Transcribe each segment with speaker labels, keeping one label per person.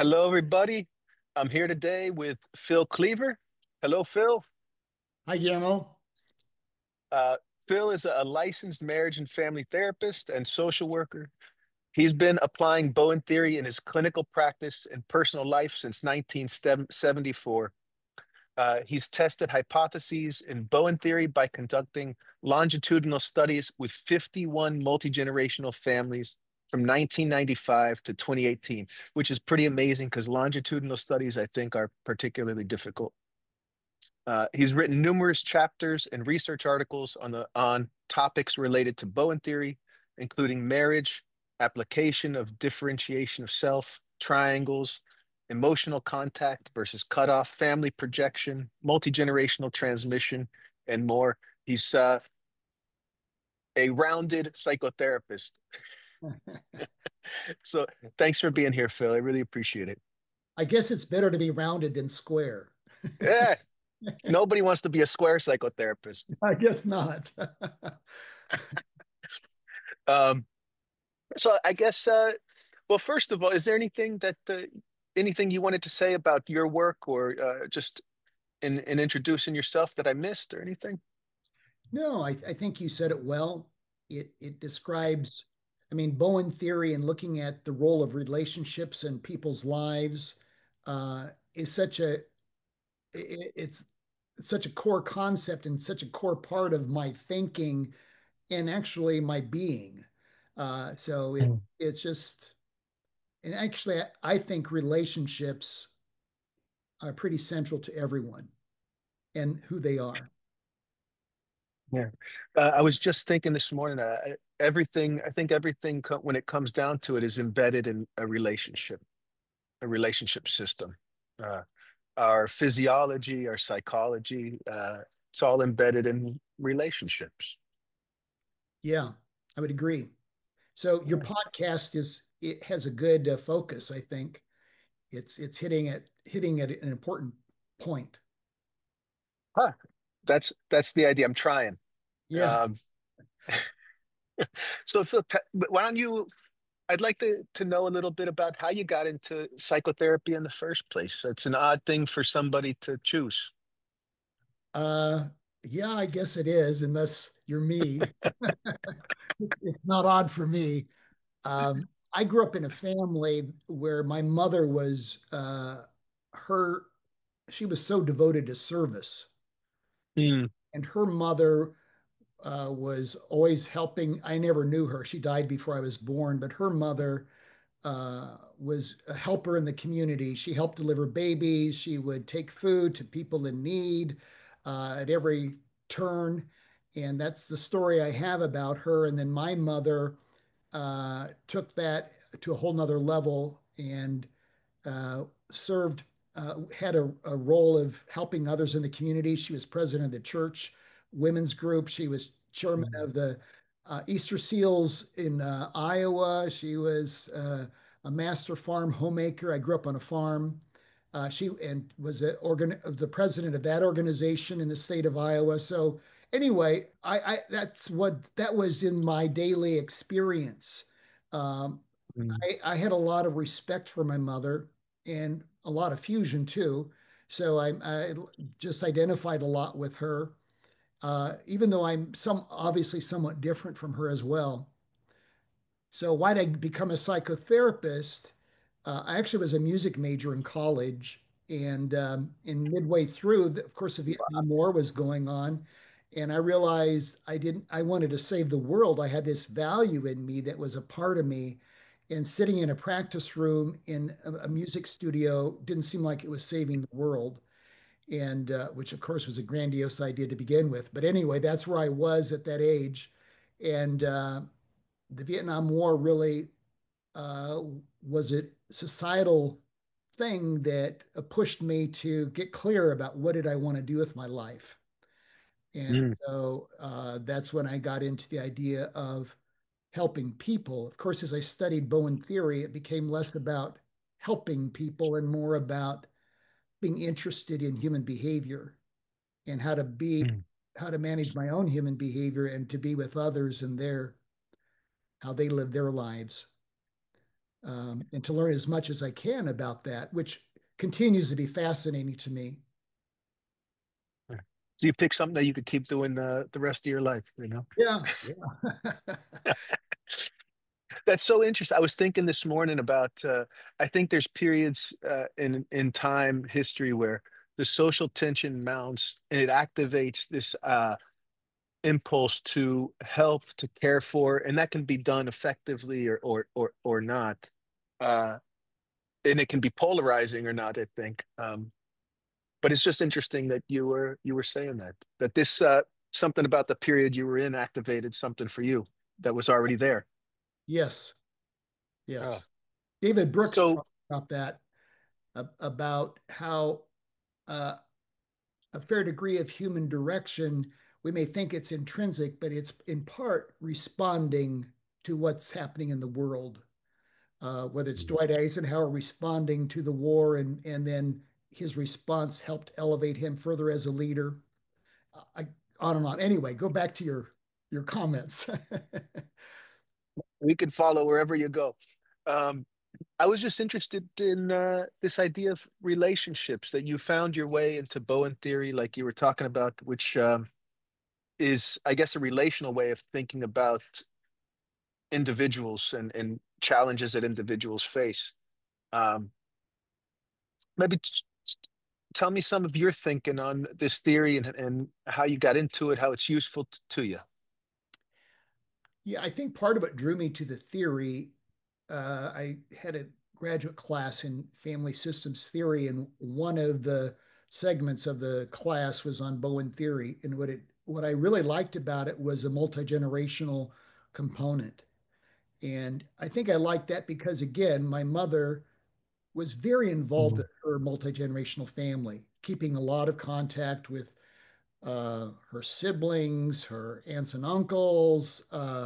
Speaker 1: Hello, everybody. I'm here today with Phil Cleaver. Hello, Phil.
Speaker 2: Hi, Guillermo.
Speaker 1: Uh, Phil is a licensed marriage and family therapist and social worker. He's been applying Bowen theory in his clinical practice and personal life since 1974. He's tested hypotheses in Bowen theory by conducting longitudinal studies with 51 multi-generational families from 1995 to 2018, which is pretty amazing because longitudinal studies, I think, are particularly difficult. He's written numerous chapters and research articles on topics related to Bowen theory, including marriage, application of differentiation of self, triangles, emotional contact versus cutoff, family projection, multi-generational transmission, and more. He's a rounded psychotherapist. So thanks for being here, Phil. I really appreciate it.
Speaker 2: I guess it's better to be rounded than square.
Speaker 1: Yeah, nobody wants to be a square psychotherapist.
Speaker 2: I guess not.
Speaker 1: Um, So I guess, well, first of all, is there anything you wanted to say about your work or just in introducing yourself that I missed or anything?
Speaker 2: No, I think you said it well. It describes, I mean, Bowen theory and looking at the role of relationships in people's lives is it's such a core concept and such a core part of my thinking and actually my being. So
Speaker 1: Mm.
Speaker 2: it's just, and actually, I think relationships are pretty central to everyone and who they are.
Speaker 1: Yeah. I was just thinking this morning, I think everything when it comes down to it is embedded in a relationship system. Uh, our physiology, our psychology, it's all embedded in relationships.
Speaker 2: Yeah, I would agree. So your podcast it has a good focus, I think. It's hitting at an important point.
Speaker 1: Huh. That's the idea. I'm trying.
Speaker 2: Yeah.
Speaker 1: Um, so Phil, why don't you? I'd like to know a little bit about how you got into psychotherapy in the first place. It's an odd thing for somebody to choose.
Speaker 2: Uh yeah, I guess it is, unless you're me. It's not odd for me. I grew up in a family where my mother was her she was so devoted to service.
Speaker 1: Mm,
Speaker 2: And her mother was always helping. I never knew her. She died before I was born, but her mother was a helper in the community. She helped deliver babies. She would take food to people in need at every turn. And that's the story I have about her. And then my mother took that to a whole nother level and served, had a role of helping others in the community. She was president of the church women's group. She was chairman
Speaker 1: mm,
Speaker 2: of the Easter Seals in Iowa. She was a master farm homemaker. I grew up on a farm. She and was the president of that organization in the state of Iowa. So anyway, that was in my daily experience. Um,
Speaker 1: mm,
Speaker 2: I had a lot of respect for my mother and a lot of fusion too. So I just identified a lot with her, even though I'm obviously somewhat different from her as well. So why did I become a psychotherapist? I actually was a music major in college, and in midway through, of course, the Vietnam War was going on, and I realized I wanted to save the world. I had this value in me that was a part of me, and sitting in a practice room in a music studio didn't seem like it was saving the world, and which of course was a grandiose idea to begin with. But anyway, that's where I was at that age, and the Vietnam War really uh, was a societal thing that pushed me to get clear about what did I want to do with my life. And
Speaker 1: mm,
Speaker 2: so that's when I got into the idea of helping people. Of course, as I studied Bowen theory, it became less about helping people and more about being interested in human behavior and
Speaker 1: mm.
Speaker 2: how to manage my own human behavior and to be with others and how they live their lives. and to learn as much as I can about that, which continues to be fascinating to me.
Speaker 1: So you pick something that you could keep doing the rest of your life, you know?
Speaker 2: Yeah, yeah.
Speaker 1: That's so interesting. I was thinking this morning about I think there's periods in time history where the social tension mounts and it activates this impulse to help, to care for, and that can be done effectively or not. Uh, and it can be polarizing or not, I think. But it's just interesting that you were saying that this something about the period you were in activated something for you that was already there.
Speaker 2: Yes,
Speaker 1: Oh.
Speaker 2: yes. David Brooks
Speaker 1: So
Speaker 2: talked about that, about how uh, a fair degree of human direction, we may think it's intrinsic, but it's in part responding to what's happening in the world. Whether it's Dwight Eisenhower responding to the war and then his response helped elevate him further as a leader. I, on and on. Anyway, go back to your comments.
Speaker 1: we could follow wherever you go. Um, I was just interested in this idea of relationships that you found your way into Bowen theory, like you were talking about, which is, I guess, a relational way of thinking about individuals and challenges that individuals face. Um, maybe tell me some of your thinking on this theory and how you got into it, how it's useful to you.
Speaker 2: Yeah, I think part of what drew me to the theory, I had a graduate class in family systems theory, and one of the segments of the class was on Bowen theory. And what I really liked about it was a multi-generational component. And I think I liked that because, again, my mother was very involved
Speaker 1: Mhm.
Speaker 2: with her multi-generational family, keeping a lot of contact with her siblings, her aunts and uncles,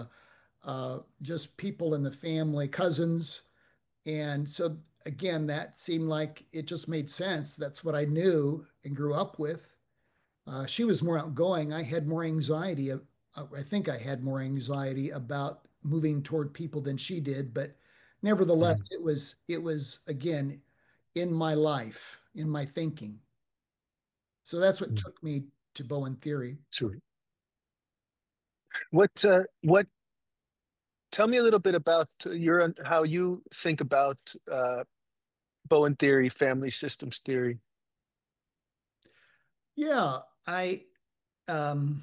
Speaker 2: just people in the family, cousins. And so, again, that seemed like it just made sense. That's what I knew and grew up with. She was more outgoing. I had more anxiety. I think I had more anxiety about moving toward people than she did, but
Speaker 1: Mhm.
Speaker 2: nevertheless, it was again in my life, in my thinking. So that's what
Speaker 1: Mhm.
Speaker 2: took me to Bowen theory.
Speaker 1: So what tell me a little bit about your how you think about Bowen theory, family systems theory.
Speaker 2: Yeah, um,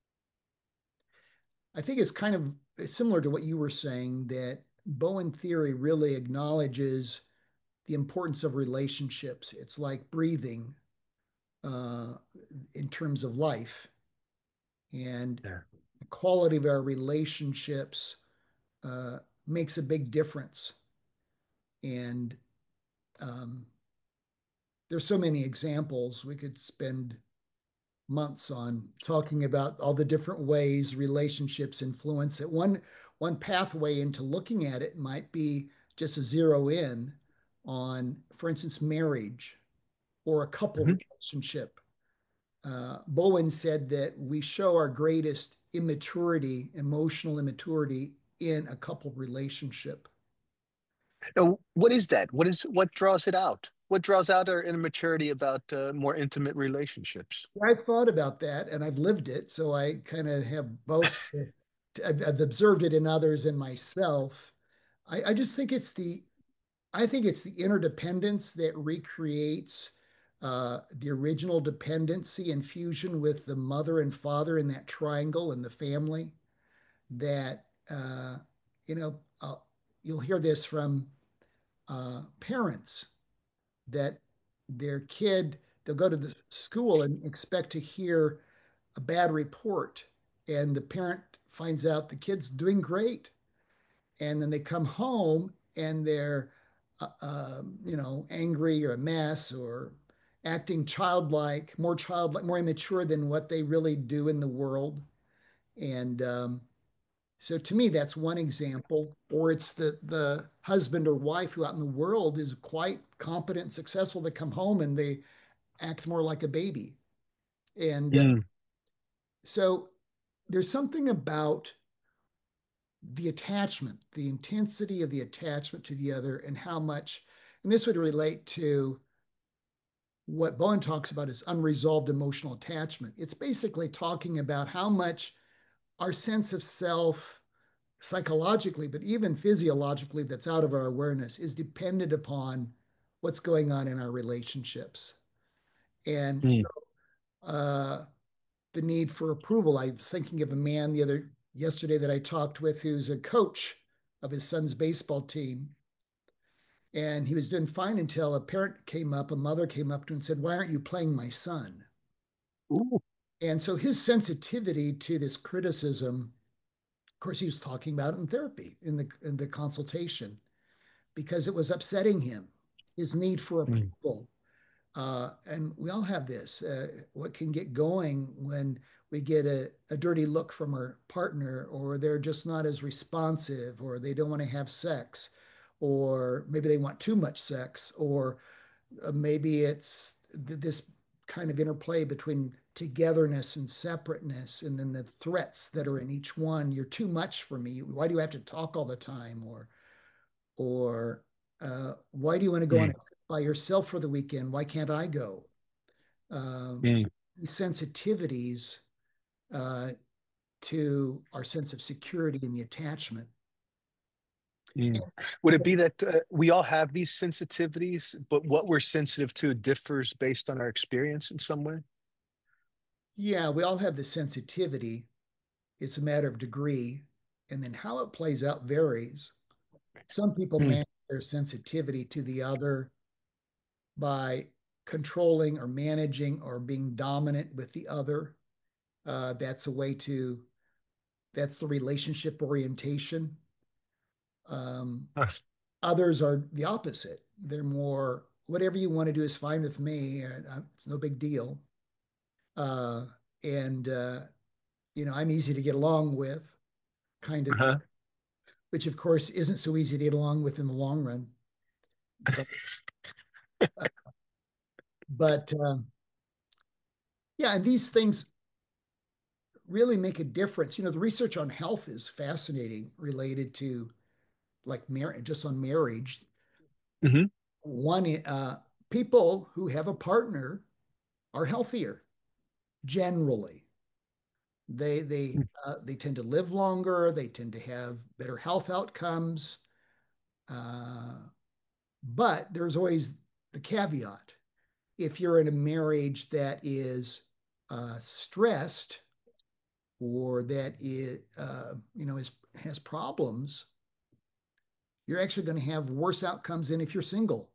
Speaker 2: I think it's kind of similar to what you were saying that Bowen theory really acknowledges the importance of relationships. It's like breathing uh, in terms of life, and
Speaker 1: Yeah.
Speaker 2: the quality of our relationships uh, makes a big difference. And um, there's so many examples. We could spend months on talking about all the different ways relationships influence it. One pathway into looking at it might be just to zero in on, for instance, marriage or a couple
Speaker 1: Mhm.
Speaker 2: relationship. Bowen said that we show our greatest immaturity, emotional immaturity, in a couple relationship.
Speaker 1: Now, what is that? What draws it out? What draws out our immaturity about more intimate relationships?
Speaker 2: I've thought about that and I've lived it, so I kind of have both. I've observed it in others and myself. I just think it's the interdependence that recreates the original dependency and fusion with the mother and father in that triangle and the family that you know you'll hear this from parents that their kid they'll go to the school and expect to hear a bad report and the parent finds out the kid's doing great and then they come home and they're angry or a mess or acting childlike, more immature than what they really do in the world. And so to me, that's one example. Or it's the husband or wife who out in the world is quite competent and successful. They come home and they act more like a baby. And
Speaker 1: Mm.
Speaker 2: so there's something about the attachment, the intensity of the attachment to the other, and how much, and this would relate to what Bowen talks about as unresolved emotional attachment. It's basically talking about how much our sense of self, psychologically, but even physiologically, that's out of our awareness, is dependent upon what's going on in our relationships. And
Speaker 1: Mm.
Speaker 2: uh, the need for approval. I was thinking of a man yesterday that I talked with who's a coach of his son's baseball team. And he was doing fine until a mother came up to him and said, "Why aren't you playing my son?"
Speaker 1: Ooh.
Speaker 2: And so his sensitivity to this criticism, of course, he was talking about it in therapy, in the consultation, because it was upsetting him, his need for
Speaker 1: Mm.
Speaker 2: approval. And we all have this. What can get going when we get a dirty look from our partner, or they're just not as responsive, or they don't want to have sex, or maybe they want too much sex, or maybe it's this kind of interplay between togetherness and separateness, and then the threats that are in each one. You're too much for me. Why do you have to talk all the time? Or why do you want to go on a
Speaker 1: Mm.
Speaker 2: trip by yourself for the weekend? Why can't I go? Um,
Speaker 1: Mm.
Speaker 2: these sensitivities uh, to our sense of security and the attachment.
Speaker 1: Mm.
Speaker 2: And
Speaker 1: Would it be that we all have these sensitivities, but what we're sensitive to differs based on our experience in some way?
Speaker 2: yeah, we all have the sensitivity. It's a matter of degree. And then how it plays out varies. Some people
Speaker 1: Mm.
Speaker 2: manage their sensitivity to the other by controlling or managing or being dominant with the other. That's a way to, that's the relationship orientation. Um,
Speaker 1: Huh.
Speaker 2: Others are the opposite. They're more, whatever you want to do is fine with me. It's no big deal. Uh, and, I'm easy to get along with, kind of,
Speaker 1: Uh-huh.
Speaker 2: which of course isn't so easy to get along with in the long run. But, but yeah, and these things really make a difference. The research on health is fascinating related to like marriage, just on marriage.
Speaker 1: Hmm.
Speaker 2: One, people who have a partner are healthier generally. They tend to live longer. They tend to have better health outcomes. Uh, but there's always the caveat. If you're in a marriage that is stressed, or that has problems, you're actually going to have worse outcomes than if you're single.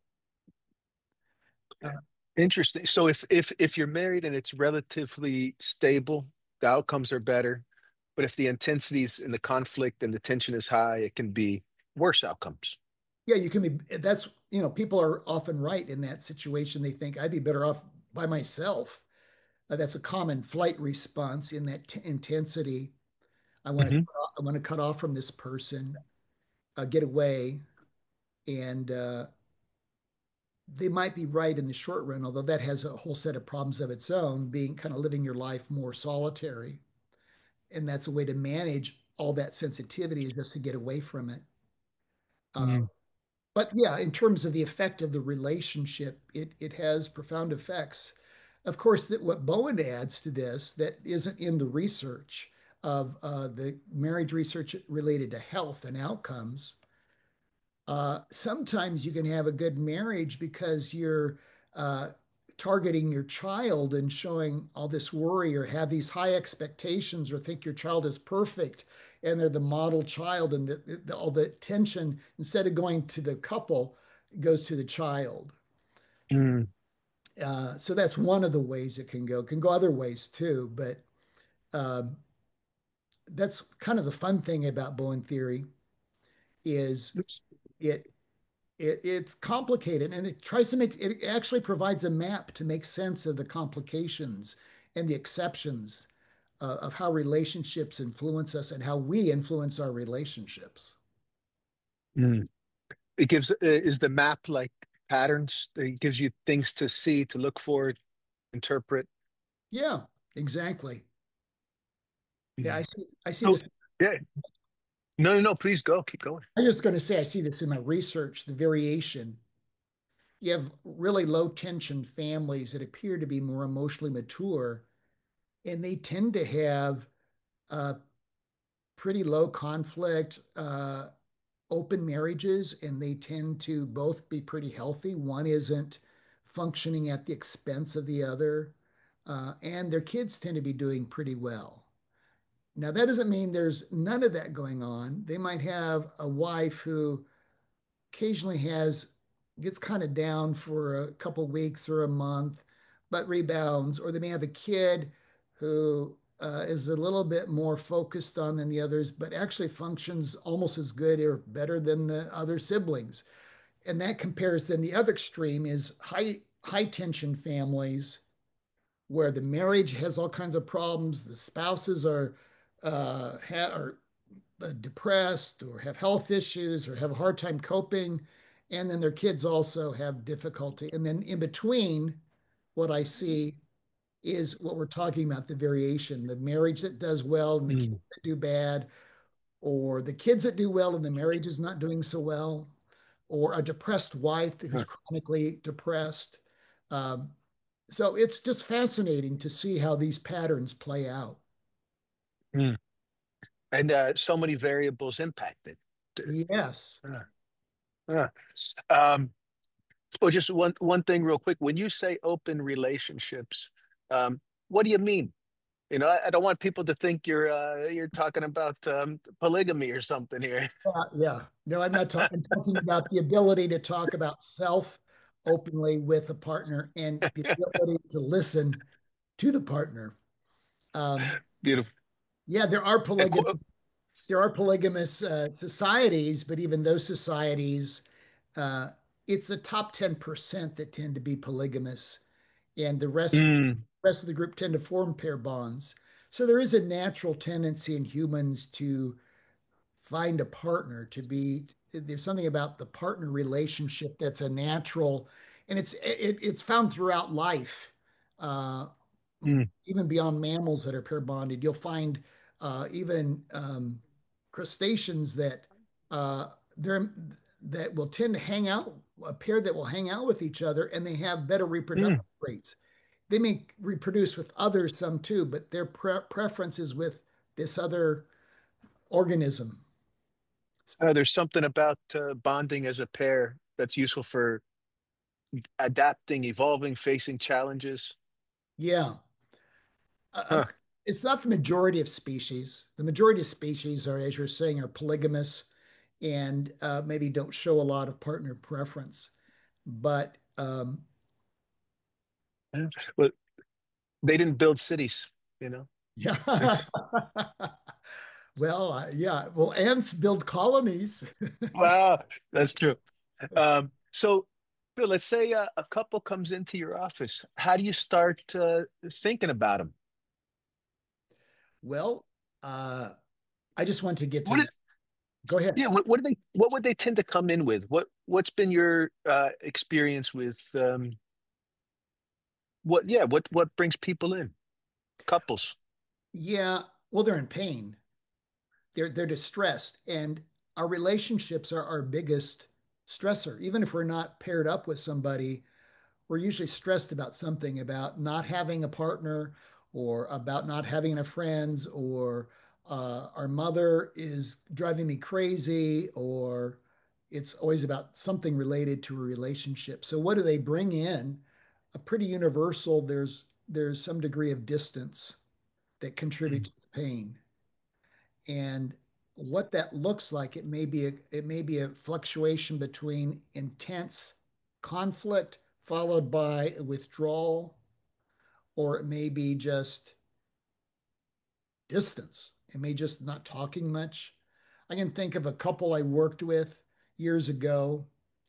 Speaker 2: Uh,
Speaker 1: Interesting. So if you're married and it's relatively stable, the outcomes are better. But if the intensities and the conflict and the tension is high, it can be worse outcomes.
Speaker 2: yeah, you can be. That's people are often right in that situation. They think I'd be better off by myself. That's a common flight response in that intensity. I want to
Speaker 1: Hmm.
Speaker 2: I want to cut off from this person, get away, and they might be right in the short run, although that has a whole set of problems of its own, being kind of living your life more solitary. And that's a way to manage all that sensitivity, is just to get away from it. Uh,
Speaker 1: Mm.
Speaker 2: but yeah, in terms of the effect of the relationship, it has profound effects. Of course, that what Bowen adds to this that isn't in the research of the marriage research related to health and outcomes. Sometimes you can have a good marriage because you're uh, targeting your child and showing all this worry, or have these high expectations, or think your child is perfect and they're the model child, and all the attention, instead of going to the couple, goes to the child.
Speaker 1: Mm.
Speaker 2: So that's one of the ways it can go. It can go other ways too, but um, that's kind of the fun thing about Bowen theory is
Speaker 1: Oops.
Speaker 2: it it's complicated, and it actually provides a map to make sense of the complications and the exceptions of how relationships influence us and how we influence our relationships.
Speaker 1: Mm. It gives is the map like patterns? It gives you things to see, to look for, interpret.
Speaker 2: Yeah, exactly. Yeah,
Speaker 1: Mm.
Speaker 2: I see
Speaker 1: So
Speaker 2: this.
Speaker 1: yeah, No, no, no, please go. Keep going.
Speaker 2: I'm just going to say, I see this in my research, the variation. You have really low tension families that appear to be more emotionally mature, and they tend to have pretty low conflict, open marriages, and they tend to both be pretty healthy. One isn't functioning at the expense of the other, and their kids tend to be doing pretty well. Now, that doesn't mean there's none of that going on. They might have a wife who occasionally has gets kind of down for a couple weeks or a month, but rebounds, or they may have a kid who is a little bit more focused on than the others, but actually functions almost as good or better than the other siblings. And that compares. Then the other extreme is high tension families where the marriage has all kinds of problems. The spouses are depressed or have health issues or have a hard time coping. And then their kids also have difficulty. And then in between, what I see is what we're talking about, the variation, the marriage that does well and the
Speaker 1: Mm,
Speaker 2: kids that do bad, or the kids that do well and the marriage is not doing so well, or a depressed wife who's
Speaker 1: huh,
Speaker 2: chronically depressed. Um, so it's just fascinating to see how these patterns play out.
Speaker 1: mm. And so many variables impacted.
Speaker 2: Yes.
Speaker 1: Uh, uh. Um, oh, just one thing real quick. When you say open relationships, um, what do you mean? I don't want people to think you're talking about polygamy or something here.
Speaker 2: Yeah. No, I'm not talking. I'm talking about the ability to talk about self openly with a partner and the ability to listen to the partner. Um,
Speaker 1: Beautiful.
Speaker 2: yeah, there are polygamous societies, but even those societies, uh, it's the top 10% that tend to be polygamous, and the rest of the group tend to form pair bonds. So there is a natural tendency in humans to find a partner to be. There's something about the partner relationship that's a natural, and it's found throughout life, uh,
Speaker 1: Mm,
Speaker 2: even beyond mammals that are pair bonded. You'll find even crustaceans uh, they're that will tend to hang out, a pair that will hang out with each other, and they have better reproductive
Speaker 1: mm.
Speaker 2: rates. They may reproduce with others some too, but their preference is with this other organism.
Speaker 1: There's something about bonding as a pair that's useful for adapting, evolving, facing challenges.
Speaker 2: Yeah.
Speaker 1: Huh.
Speaker 2: It's not the majority of species. The majority of species are, as you're saying, are polygamous and maybe don't show a lot of partner preference. But
Speaker 1: Yeah. But they didn't build cities, you know.
Speaker 2: yeah, well, yeah. Well, ants build colonies.
Speaker 1: Wow, that's true. So, Phil, let's say a couple comes into your office. How do you start thinking about them?
Speaker 2: Well, I just want to get to
Speaker 1: What?
Speaker 2: know. Go ahead.
Speaker 1: Yeah, what do they? What would they tend to come in with? What's been your experience with what? Yeah, what brings people in? Couples.
Speaker 2: Yeah, well, they're in pain. They're distressed, and our relationships are our biggest stressor. Even if we're not paired up with somebody, we're usually stressed about something, about not having a partner or about not having enough friends, or our mother is driving me crazy, or it's always about something related to a relationship. So what do they bring in? A pretty universal, there's some degree of distance that
Speaker 1: Mm,
Speaker 2: contributes to pain. And what that looks like, it may be a fluctuation between intense conflict followed by withdrawal, or it may be just distance. It may just not talking much. I can think of a couple I worked with years ago.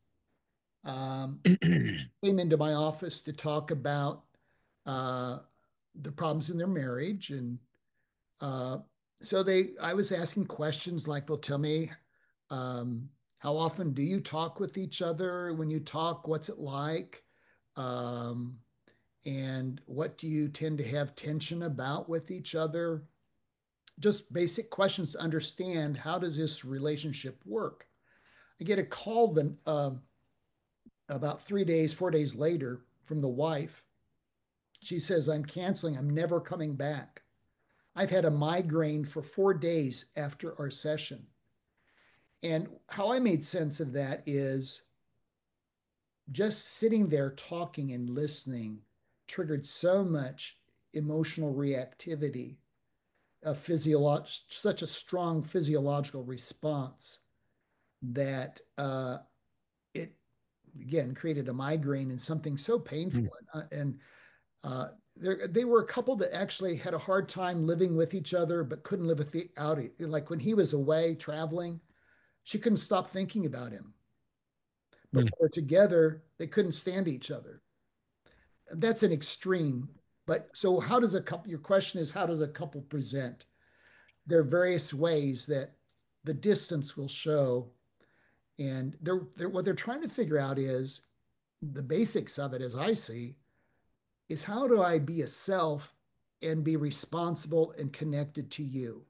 Speaker 2: Came into my office to talk about uh, the problems in their marriage, and uh, I was asking questions like, "Well, tell me, um, how often do you talk with each other? When you talk, what's it like? Um, and what do you tend to have tension about with each other?" just basic questions to understand how does this relationship work. I get a call then about 3 days, 4 days later from the wife. She says, I'm canceling. I'm never coming back. I've had a migraine for 4 days after our session. And how I made sense of that is just sitting there talking and listening triggered so much emotional reactivity, such a strong physiological response that it again created a migraine and something so painful.
Speaker 1: Mm.
Speaker 2: And they were a couple that actually had a hard time living with each other, but couldn't live without it. Like when he was away traveling, she couldn't stop thinking about him. But when
Speaker 1: Mm.
Speaker 2: they're together, they couldn't stand each other. That's an extreme. But so, how does a couple? Your question is, how does a couple present? There are various ways that the distance will show, and what they're trying to figure out is the basics of it, as I see, is how do I be a self and be responsible and connected to you?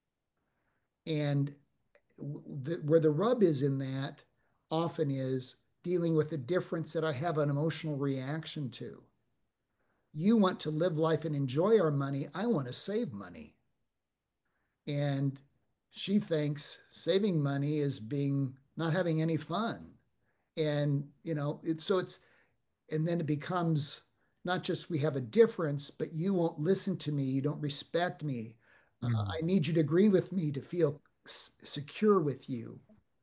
Speaker 2: And where the rub is in that often is dealing with the difference that I have an emotional reaction to. You want to live life and enjoy our money. I want to save money. And she thinks saving money is being not having any fun. And, and then it becomes not just we have a difference, but you won't listen to me. You don't respect me.
Speaker 1: Mm.
Speaker 2: I need you to agree with me to feel secure with you.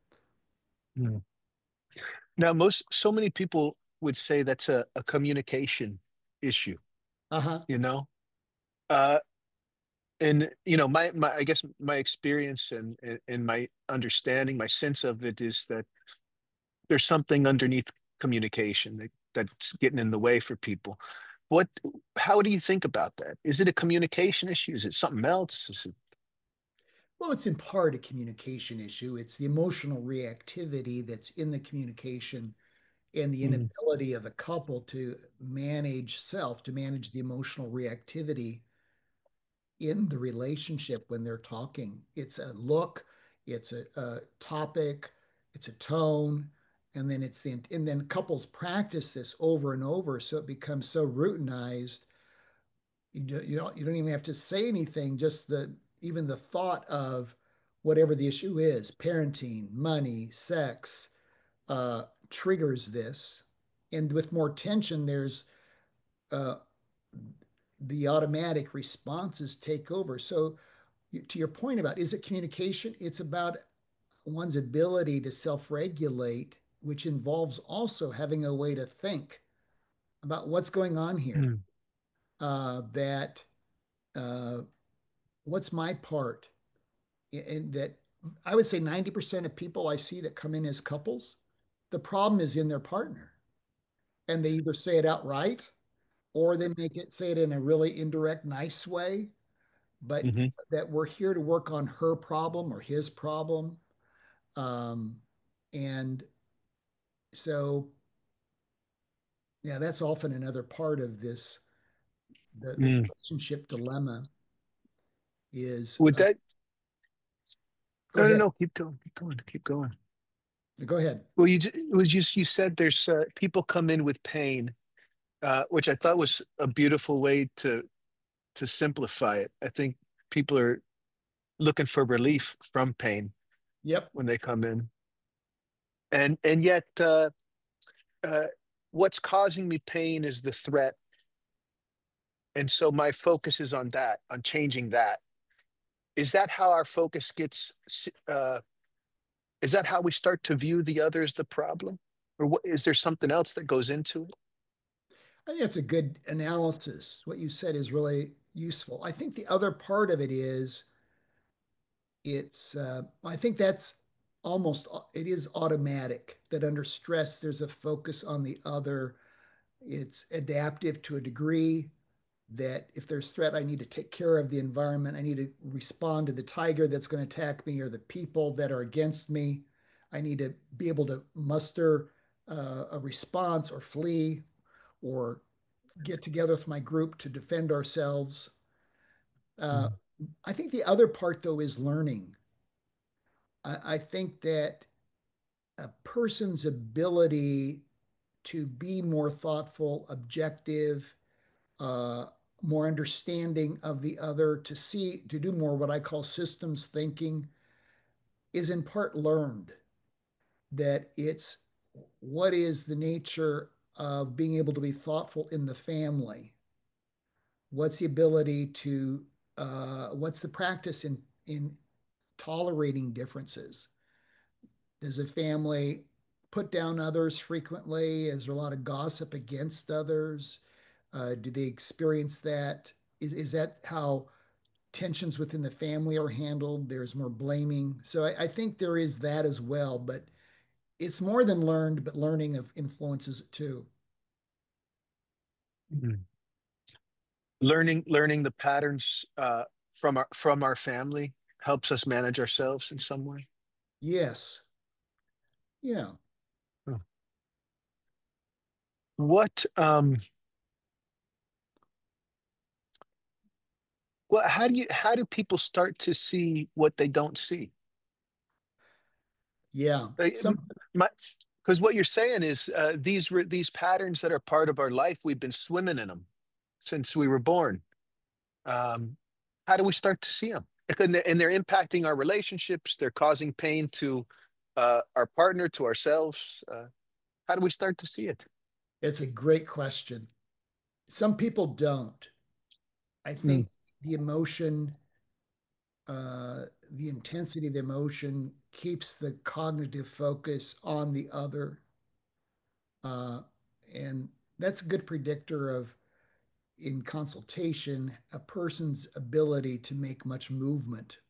Speaker 1: Mm. Now, so many people would say that's a communication issue,
Speaker 2: Uh huh.
Speaker 1: you know? Uh, and my I guess my experience and my understanding, my sense of it is that there's something underneath communication that's getting in the way for people. What, how do you think about that? Is it a communication issue? Is it something else? Is it,
Speaker 2: Well, it's in part a communication issue. It's the emotional reactivity that's in the communication and the
Speaker 1: Mm.
Speaker 2: inability of the couple to manage the emotional reactivity in the relationship when they're talking. It's a look, it's a topic, it's a tone, and then couples practice this over and over, so it becomes so routinized. You don't even have to say anything. Just the even the thought of whatever the issue is, parenting, money, sex, triggers this. And with more tension, there's uh, the automatic responses take over. So, to your point about is it communication? It's about one's ability to self regulate, which involves also having a way to think about what's going on here.
Speaker 1: mm,
Speaker 2: That uh, what's my part? And that I would say 90% of people I see that come in as couples, the problem is in their partner. And they either say it outright or they say it in a really indirect, nice way, but
Speaker 1: mhm,
Speaker 2: that we're here to work on her problem or his problem. Um, and so, yeah, that's often another part of this. The
Speaker 1: mm.
Speaker 2: relationship dilemma is
Speaker 1: Would that,
Speaker 2: go
Speaker 1: no, no,
Speaker 2: ahead.
Speaker 1: no, keep going, keep going, keep going.
Speaker 2: Go ahead.
Speaker 1: Well, it was just, you said there's people come in with pain, which I thought was a beautiful way to simplify it. I think people are looking for relief from pain
Speaker 2: Yep.
Speaker 1: when they come in. And yet uh, what's causing me pain is the threat. And so my focus is on that, on changing that. Is that how our focus gets, is that how we start to view the other as the problem? Or what, is there something else that goes into it?
Speaker 2: I think that's a good analysis. What you said is really useful. I think the other part of it is I think that's it is automatic that under stress, there's a focus on the other. It's adaptive to a degree that if there's threat, I need to take care of the environment. I need to respond to the tiger that's going to attack me or the people that are against me. I need to be able to muster a response or flee or get together with my group to defend ourselves.
Speaker 1: Mm.
Speaker 2: I think the other part, though, is learning. I think that a person's ability to be more thoughtful, objective, uh, more understanding of the other, to see, to do more what I call systems thinking, is in part learned. That it's what is the nature of being able to be thoughtful in the family? What's the ability to, what's the practice in tolerating differences? Does a family put down others frequently? Is there a lot of gossip against others? Do they experience that? Is that how tensions within the family are handled? There's more blaming. So I think there is that as well, but it's more than learned, but learning of influences it too.
Speaker 1: Mm. Learning the patterns from our family helps us manage ourselves in some way.
Speaker 2: Yes. Yeah.
Speaker 1: Huh. What well, how do people start to see what they don't see?
Speaker 2: Yeah.
Speaker 1: Like,
Speaker 2: Some,
Speaker 1: my because what you're saying is these patterns that are part of our life, we've been swimming in them since we were born. Um, how do we start to see them? And they're impacting our relationships. They're causing pain to our partner, to ourselves. How do we start to see it?
Speaker 2: it's a great question. Some people don't. I
Speaker 1: Mm,
Speaker 2: think the emotion, the intensity of the emotion keeps the cognitive focus on the other. Uh, and that's a good predictor of, in consultation, a person's ability to make much movement.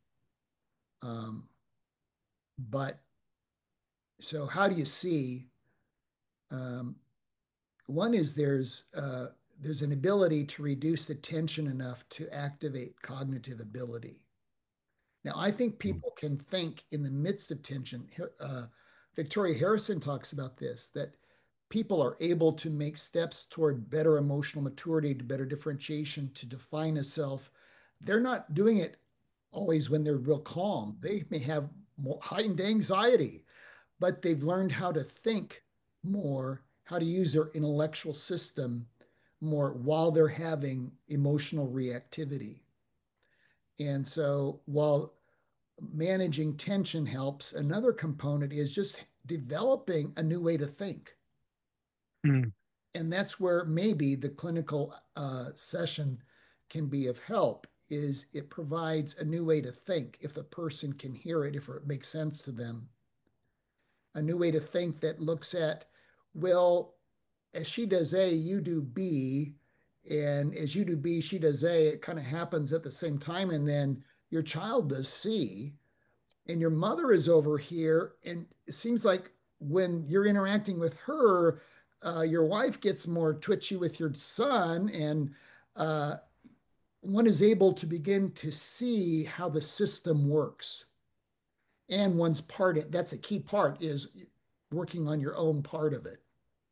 Speaker 2: Um, but so, how do you see? Um, One is there's an ability to reduce the tension enough to activate cognitive ability. Now, I think
Speaker 1: mm,
Speaker 2: people can think in the midst of tension. Victoria Harrison talks about this, that people are able to make steps toward better emotional maturity, to better differentiation, to define a self. They're not doing it always when they're real calm. They may have more heightened anxiety, but they've learned how to think more, how to use their intellectual system more while they're having emotional reactivity. And so while managing tension helps, another component is just developing a new way to think.
Speaker 1: mm,
Speaker 2: And that's where maybe the clinical session can be of help, is it provides a new way to think if a person can hear it, if it makes sense to them. A new way to think that looks at, well, as she does A, you do B, and as you do B, she does A. It kind of happens at the same time, and then your child does C, and your mother is over here, and it seems like when you're interacting with her, your wife gets more twitchy with your son, and uh, one is able to begin to see how the system works. And one's part, that's a key part, is working on your own part of it.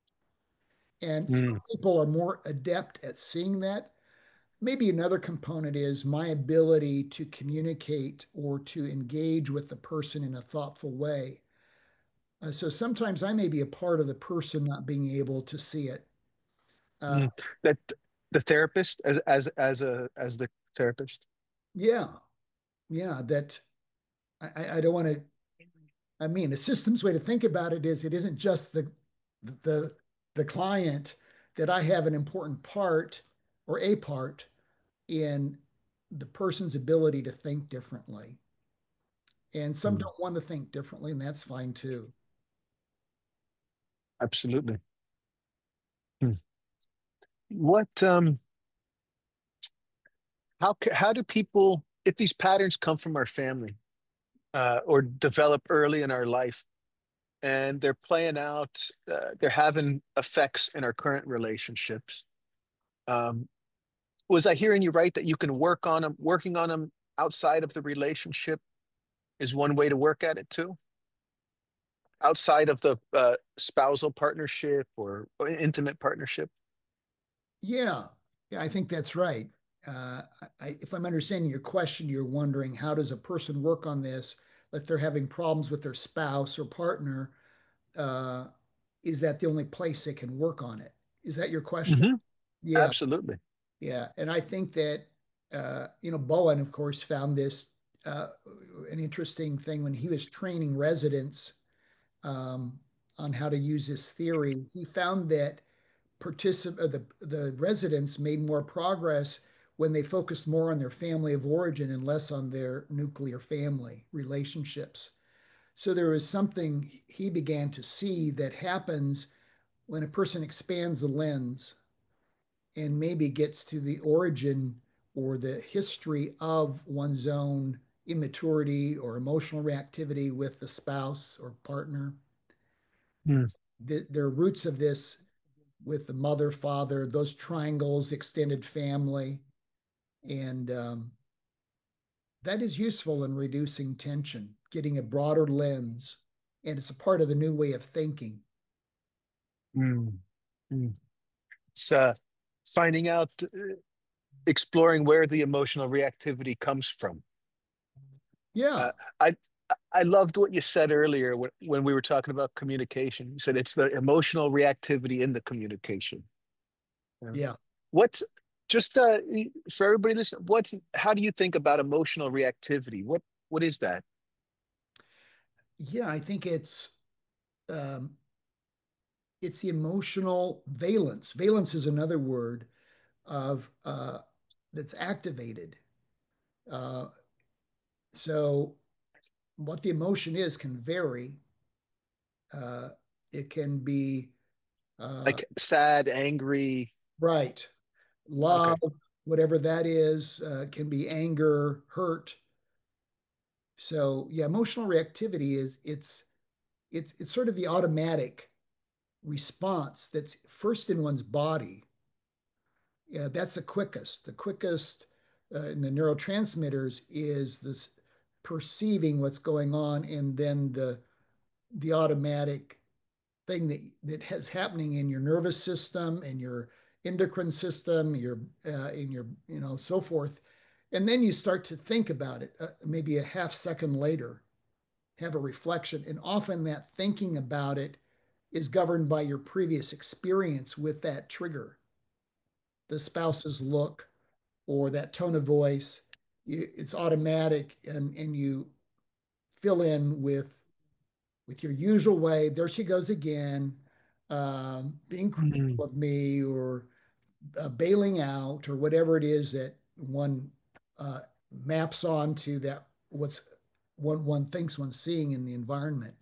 Speaker 2: And some
Speaker 1: mm,
Speaker 2: people are more adept at seeing that. Maybe another component is my ability to communicate or to engage with the person in a thoughtful way. So sometimes I may be a part of the person not being able to see it. Uh,
Speaker 1: mm. That the therapist as the therapist.
Speaker 2: yeah, yeah, that I don't want to. I mean, a systems way to think about it is it isn't just the the client, that I have an important part or a part in the person's ability to think differently. And some
Speaker 1: Mm,
Speaker 2: don't want to think differently, and that's fine too.
Speaker 1: absolutely. Mm. What how do people, if these patterns come from our family or develop early in our life and they're playing out, they're having effects in our current relationships. Um, was I hearing you right that you can work on them, working on them outside of the relationship is one way to work at it too? Outside of the spousal partnership or intimate partnership?
Speaker 2: Yeah, yeah, I think that's right. if I'm understanding your question, you're wondering how does a person work on this if they're having problems with their spouse or partner? Uh, is that the only place they can work on it? Is that your question?
Speaker 1: Hmm.
Speaker 2: Yeah,
Speaker 1: Absolutely.
Speaker 2: yeah. And I think that, Bowen, of course, found this uh, an interesting thing when he was training residents um, on how to use this theory. He found that the residents made more progress when they focused more on their family of origin and less on their nuclear family relationships. So there was something he began to see that happens when a person expands the lens and maybe gets to the origin or the history of one's own immaturity or emotional reactivity with the spouse or partner.
Speaker 1: Mm.
Speaker 2: There are roots of this with the mother, father, those triangles, extended family, and that is useful in reducing tension, getting a broader lens, and it's a part of the new way of thinking.
Speaker 1: Mm. Mm. It's finding out, exploring where the emotional reactivity comes from.
Speaker 2: Yeah,
Speaker 1: Uh, I I loved what you said earlier when we were talking about communication. You said it's the emotional reactivity in the communication. Yeah.
Speaker 2: yeah,
Speaker 1: What, just for everybody listen, how do you think about emotional reactivity? What is that?
Speaker 2: yeah. I think um, it's the emotional valence. Valence is another word of that's activated. Uh, so what the emotion is can vary. Uh, it can be uh,
Speaker 1: Like sad, angry.
Speaker 2: right, love,
Speaker 1: Okay.
Speaker 2: whatever that is, can be anger, hurt. So yeah, emotional reactivity is it's sort of the automatic response that's first in one's body. Yeah, that's the quickest. The quickest in the neurotransmitters is this perceiving what's going on, and then the automatic thing that is happening in your nervous system and your endocrine system, your in your so forth, and then you start to think about it. Maybe a half second later, have a reflection, and often that thinking about it is governed by your previous experience with that trigger, the spouse's look or that tone of voice. It's automatic, and you fill in with your usual way. There she goes again, being
Speaker 1: Mm.
Speaker 2: critical of me or bailing out or whatever it is that one uh, maps onto that what's one thinks one's seeing in the environment.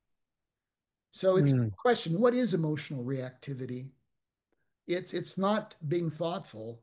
Speaker 2: So it's a
Speaker 1: Mm.
Speaker 2: question, what is emotional reactivity? It's not being thoughtful.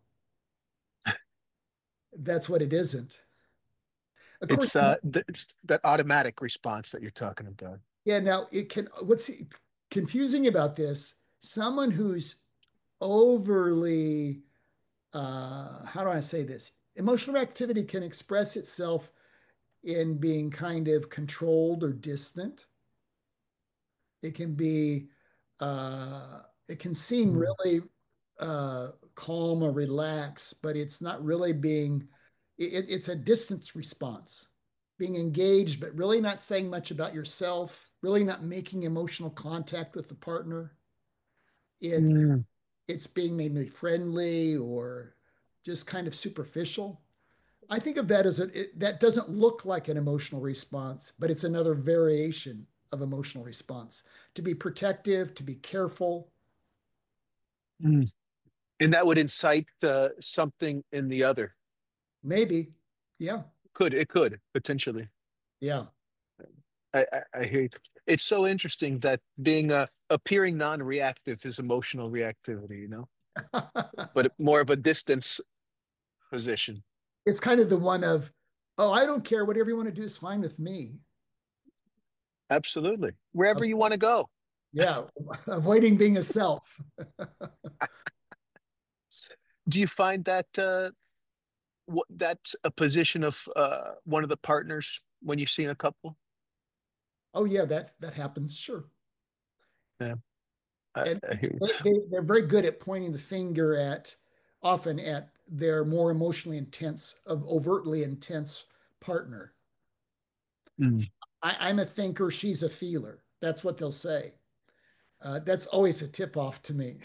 Speaker 2: That's what it isn't. Of course,
Speaker 1: It's that automatic response that you're talking about.
Speaker 2: yeah, now it can what's confusing about this, someone who's overly how do I say this? Emotional activity can express itself in being kind of controlled or distant. It can be, it can seem
Speaker 1: Mm.
Speaker 2: really calm or relaxed, but it's not really being, it's a distance response, being engaged, but really not saying much about yourself, really not making emotional contact with the partner. It,
Speaker 1: Mm.
Speaker 2: it's being maybe friendly or just kind of superficial. I think of that as that doesn't look like an emotional response, but it's another variation of emotional response. To be protective, to be careful,
Speaker 1: Mm. And that would incite something in the other.
Speaker 2: maybe. Yeah,
Speaker 1: It could potentially.
Speaker 2: yeah.
Speaker 1: I hear you. It's so interesting that being appearing non-reactive is emotional reactivity, but more of a distance position.
Speaker 2: It's kind of the one of, oh, I don't care. Whatever you want to do is fine with me.
Speaker 1: Absolutely. Wherever you
Speaker 2: Avo-
Speaker 1: want to go.
Speaker 2: yeah, avoiding being a self.
Speaker 1: Do you find that that's a position of one of the partners when you see in a couple?
Speaker 2: Oh, yeah, that happens. Sure.
Speaker 1: Yeah,
Speaker 2: And
Speaker 1: I hear you.
Speaker 2: they're very good at pointing the finger at, often at their more emotionally intense, of overtly intense partner.
Speaker 1: Mm.
Speaker 2: I'm a thinker, she's a feeler. That's what they'll say. That's always a tip off to me.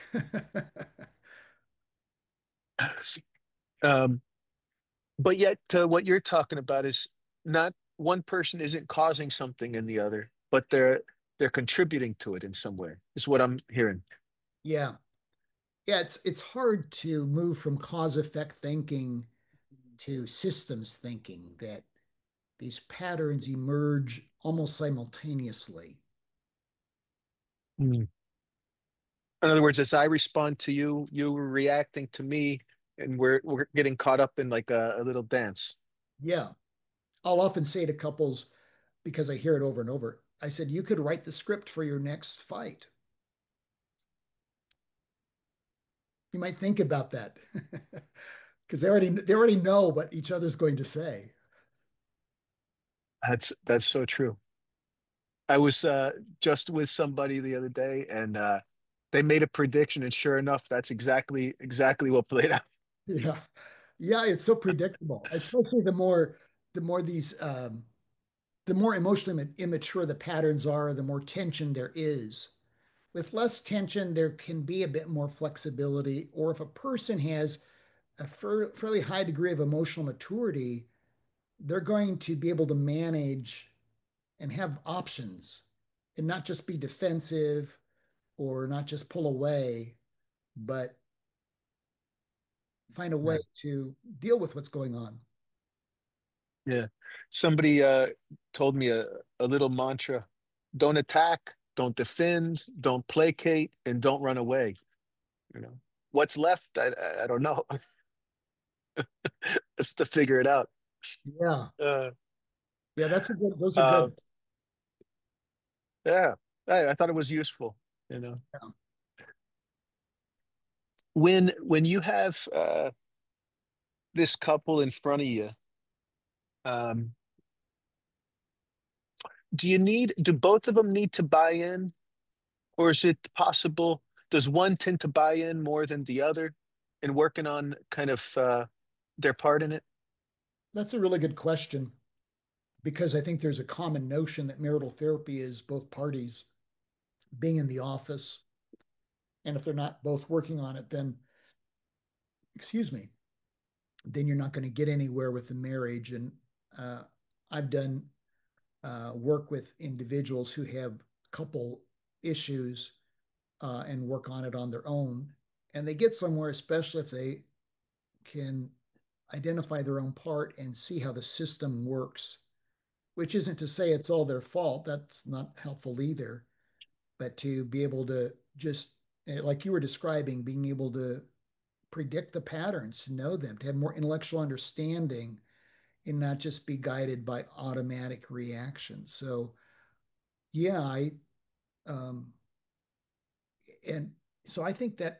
Speaker 1: Um, but yet, what you're talking about is not one person isn't causing something in the other, but they're contributing to it in some way, is what I'm hearing.
Speaker 2: Yeah. Yeah, it's hard to move from cause effect thinking to systems thinking that these patterns emerge almost simultaneously.
Speaker 1: Mm. In other words, as I respond to you, you were reacting to me, and we're getting caught up in like a little dance.
Speaker 2: Yeah. I'll often say to couples, because I hear it over and over, I said, you could write the script for your next fight. You might think about that because they already know what each other's going to say.
Speaker 1: That's so true. I was just with somebody the other day, and they made a prediction, and sure enough, that's exactly what played out.
Speaker 2: Yeah. Yeah, it's so predictable, especially the more these the more emotionally immature the patterns are, the more tension there is. With less tension, there can be a bit more flexibility, or if a person has a fairly high degree of emotional maturity, they're going to be able to manage and have options and not just be defensive or not just pull away, but find a way
Speaker 1: Yeah.
Speaker 2: to deal with what's going on.
Speaker 1: Yeah. Somebody told me a little mantra: don't attack, don't defend, don't placate, and don't run away. You know, what's left? I don't know. It's to figure it out.
Speaker 2: Yeah.
Speaker 1: Uh,
Speaker 2: Yeah, those are
Speaker 1: uh,
Speaker 2: good.
Speaker 1: yeah, I thought it was useful. You know,
Speaker 2: Yeah.
Speaker 1: when you have this couple in front of you, um, do both of them need to buy in, or is it possible? Does one tend to buy in more than the other in working on kind of their part in it?
Speaker 2: That's a really good question because I think there's a common notion that marital therapy is both parties being in the office. And if they're not both working on it, then, excuse me, then you're not going to get anywhere with the marriage. And uh, I've done work with individuals who have couple issues and work on it on their own. And they get somewhere, especially if they can identify their own part and see how the system works, which isn't to say it's all their fault. That's not helpful either. But to be able to just, like you were describing, being able to predict the patterns, to know them, to have more intellectual understanding and not just be guided by automatic reactions. So, yeah, um, and so I think that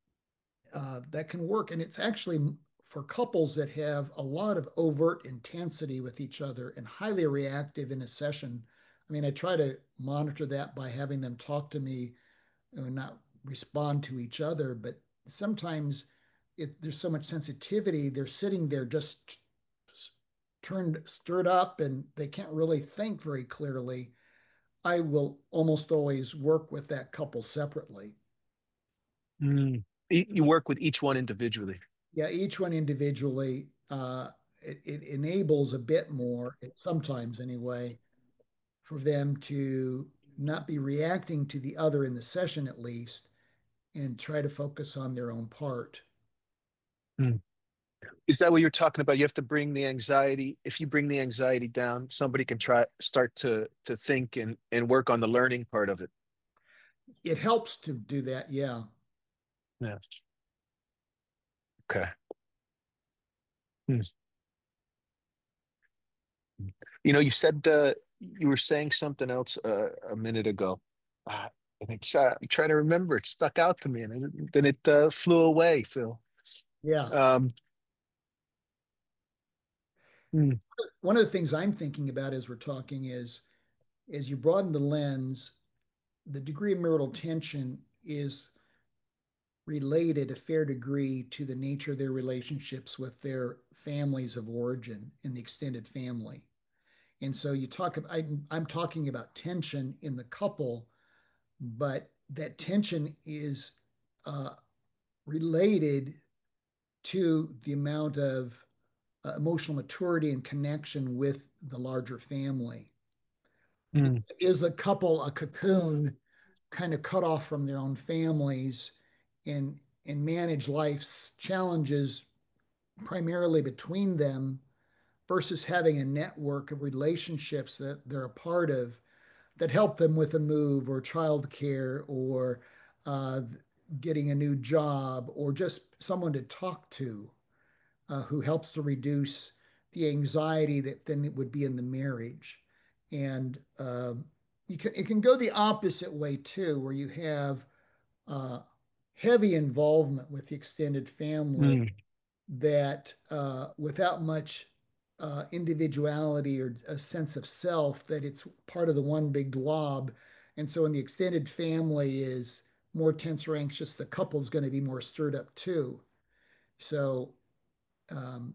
Speaker 2: that can work. And it's actually for couples that have a lot of overt intensity with each other and highly reactive in a session. I mean, I try to monitor that by having them talk to me and not respond to each other. But sometimes there's so much sensitivity, they're sitting there just stirred up, and they can't really think very clearly. I will almost always work with that couple separately.
Speaker 1: Mm. You work with each one individually.
Speaker 2: Yeah, each one individually, it enables a bit more, sometimes anyway, for them to not be reacting to the other in the session at least and try to focus on their own part.
Speaker 1: Mm. Is that what you're talking about? You have to bring the anxiety. If you bring the anxiety down, somebody can try start to think and work on the learning part of it.
Speaker 2: It helps to do that, yeah.
Speaker 1: Yeah. Okay. Hmm. You said you were saying something else a minute ago. Uh, and I'm trying to remember. It stuck out to me, and then it flew away, Phil.
Speaker 2: Yeah.
Speaker 1: Um, hmm,
Speaker 2: One of the things I'm thinking about as we're talking is as you broaden the lens, the degree of marital tension is related a fair degree to the nature of their relationships with their families of origin in the extended family. And so I'm talking about tension in the couple, but that tension is uh, related to the amount of emotional maturity and connection with the larger family.
Speaker 1: Mm,
Speaker 2: Is the couple a cocoon kind of cut off from their own families and manage life's challenges primarily between them versus having a network of relationships that they're a part of that help them with a move or childcare or uh, getting a new job or just someone to talk to who helps to reduce the anxiety that then it would be in the marriage. And it can go the opposite way too, where you have uh, heavy involvement with the extended family
Speaker 1: mm,
Speaker 2: that without much individuality or a sense of self, that it's part of the one big glob. And so when the extended family is more tense or anxious, the couple's going to be more stirred up too. So, um,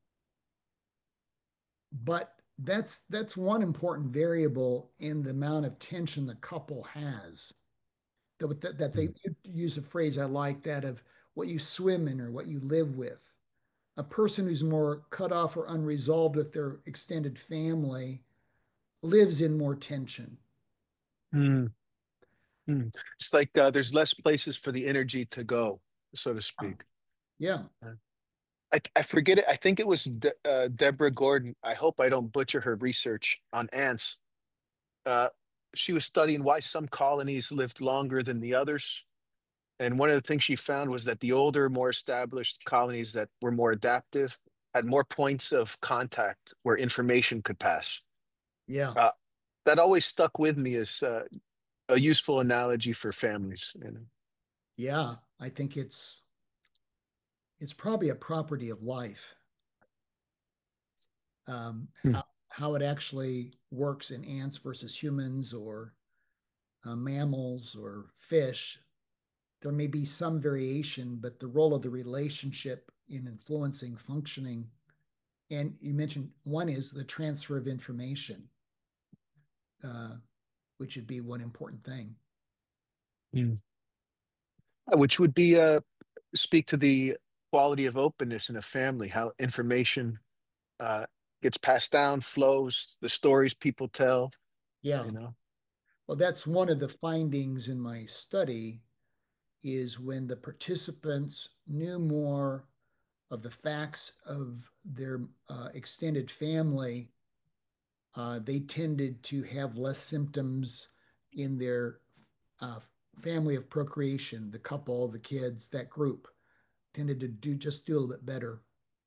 Speaker 2: but that's one important variable in the amount of tension the couple has. That they
Speaker 1: mm,
Speaker 2: use a phrase I like, that of what you swim in or what you live with. A person who's more cut off or unresolved with their extended family lives in more tension.
Speaker 1: mm, mm. It's like there's less places for the energy to go, so to
Speaker 2: Oh,
Speaker 1: speak.
Speaker 2: yeah,
Speaker 1: I forget it. I think it was Deborah Gordon. I hope I don't butcher her research on ants. Uh, she was studying why some colonies lived longer than the others. And one of the things she found was that the older, more established colonies that were more adaptive had more points of contact where information could pass.
Speaker 2: yeah,
Speaker 1: Uh, that always stuck with me as a useful analogy for families. You know?
Speaker 2: yeah. I think it's probably a property of life. Um,
Speaker 1: Hmm.
Speaker 2: how it actually works in ants versus humans or mammals or fish. There may be some variation, but the role of the relationship in influencing functioning. And you mentioned one is the transfer of information, uh, which would be one important thing.
Speaker 1: Hmm. Which would be speak to the quality of openness in a family, how information uh, gets passed down, flows, the stories people tell,
Speaker 2: Yeah.
Speaker 1: you know.
Speaker 2: Well, that's one of the findings in my study is when the participants knew more of the facts of their extended family, they tended to have less symptoms in their uh, family of procreation, the couple, the kids, that group tended to do a little bit better.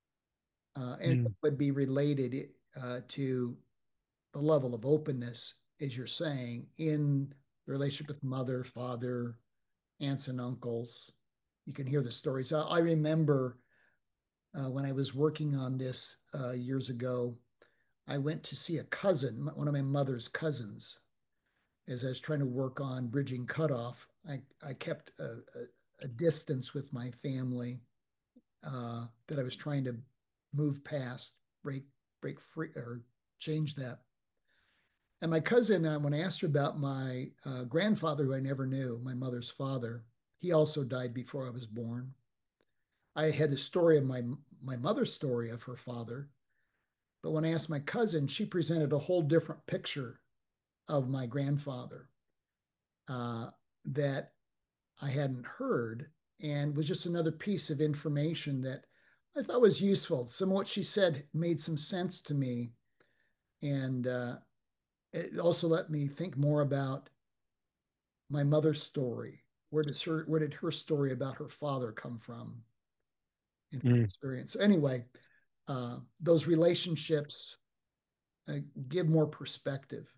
Speaker 2: And it
Speaker 1: Mm,
Speaker 2: would be related to the level of openness, as you're saying, in the relationship with mother, father, aunts, and uncles. You can hear the stories. I remember when I was working on this years ago, I went to see a cousin, one of my mother's cousins, as I was trying to work on bridging cutoff. I kept a distance with my family that I was trying to move past, break break free or change that. And my cousin, when I asked her about my grandfather, who I never knew, my mother's father, he also died before I was born. I had the story of my mother's story of her father, but when I asked my cousin, she presented a whole different picture of my grandfather uh, that I hadn't heard, and was just another piece of information that I thought was useful. Some of what she said made some sense to me, and it also let me think more about my mother's story. Where did her story about her father come from in her
Speaker 1: mm,
Speaker 2: experience? So anyway, those relationships uh, give more perspective.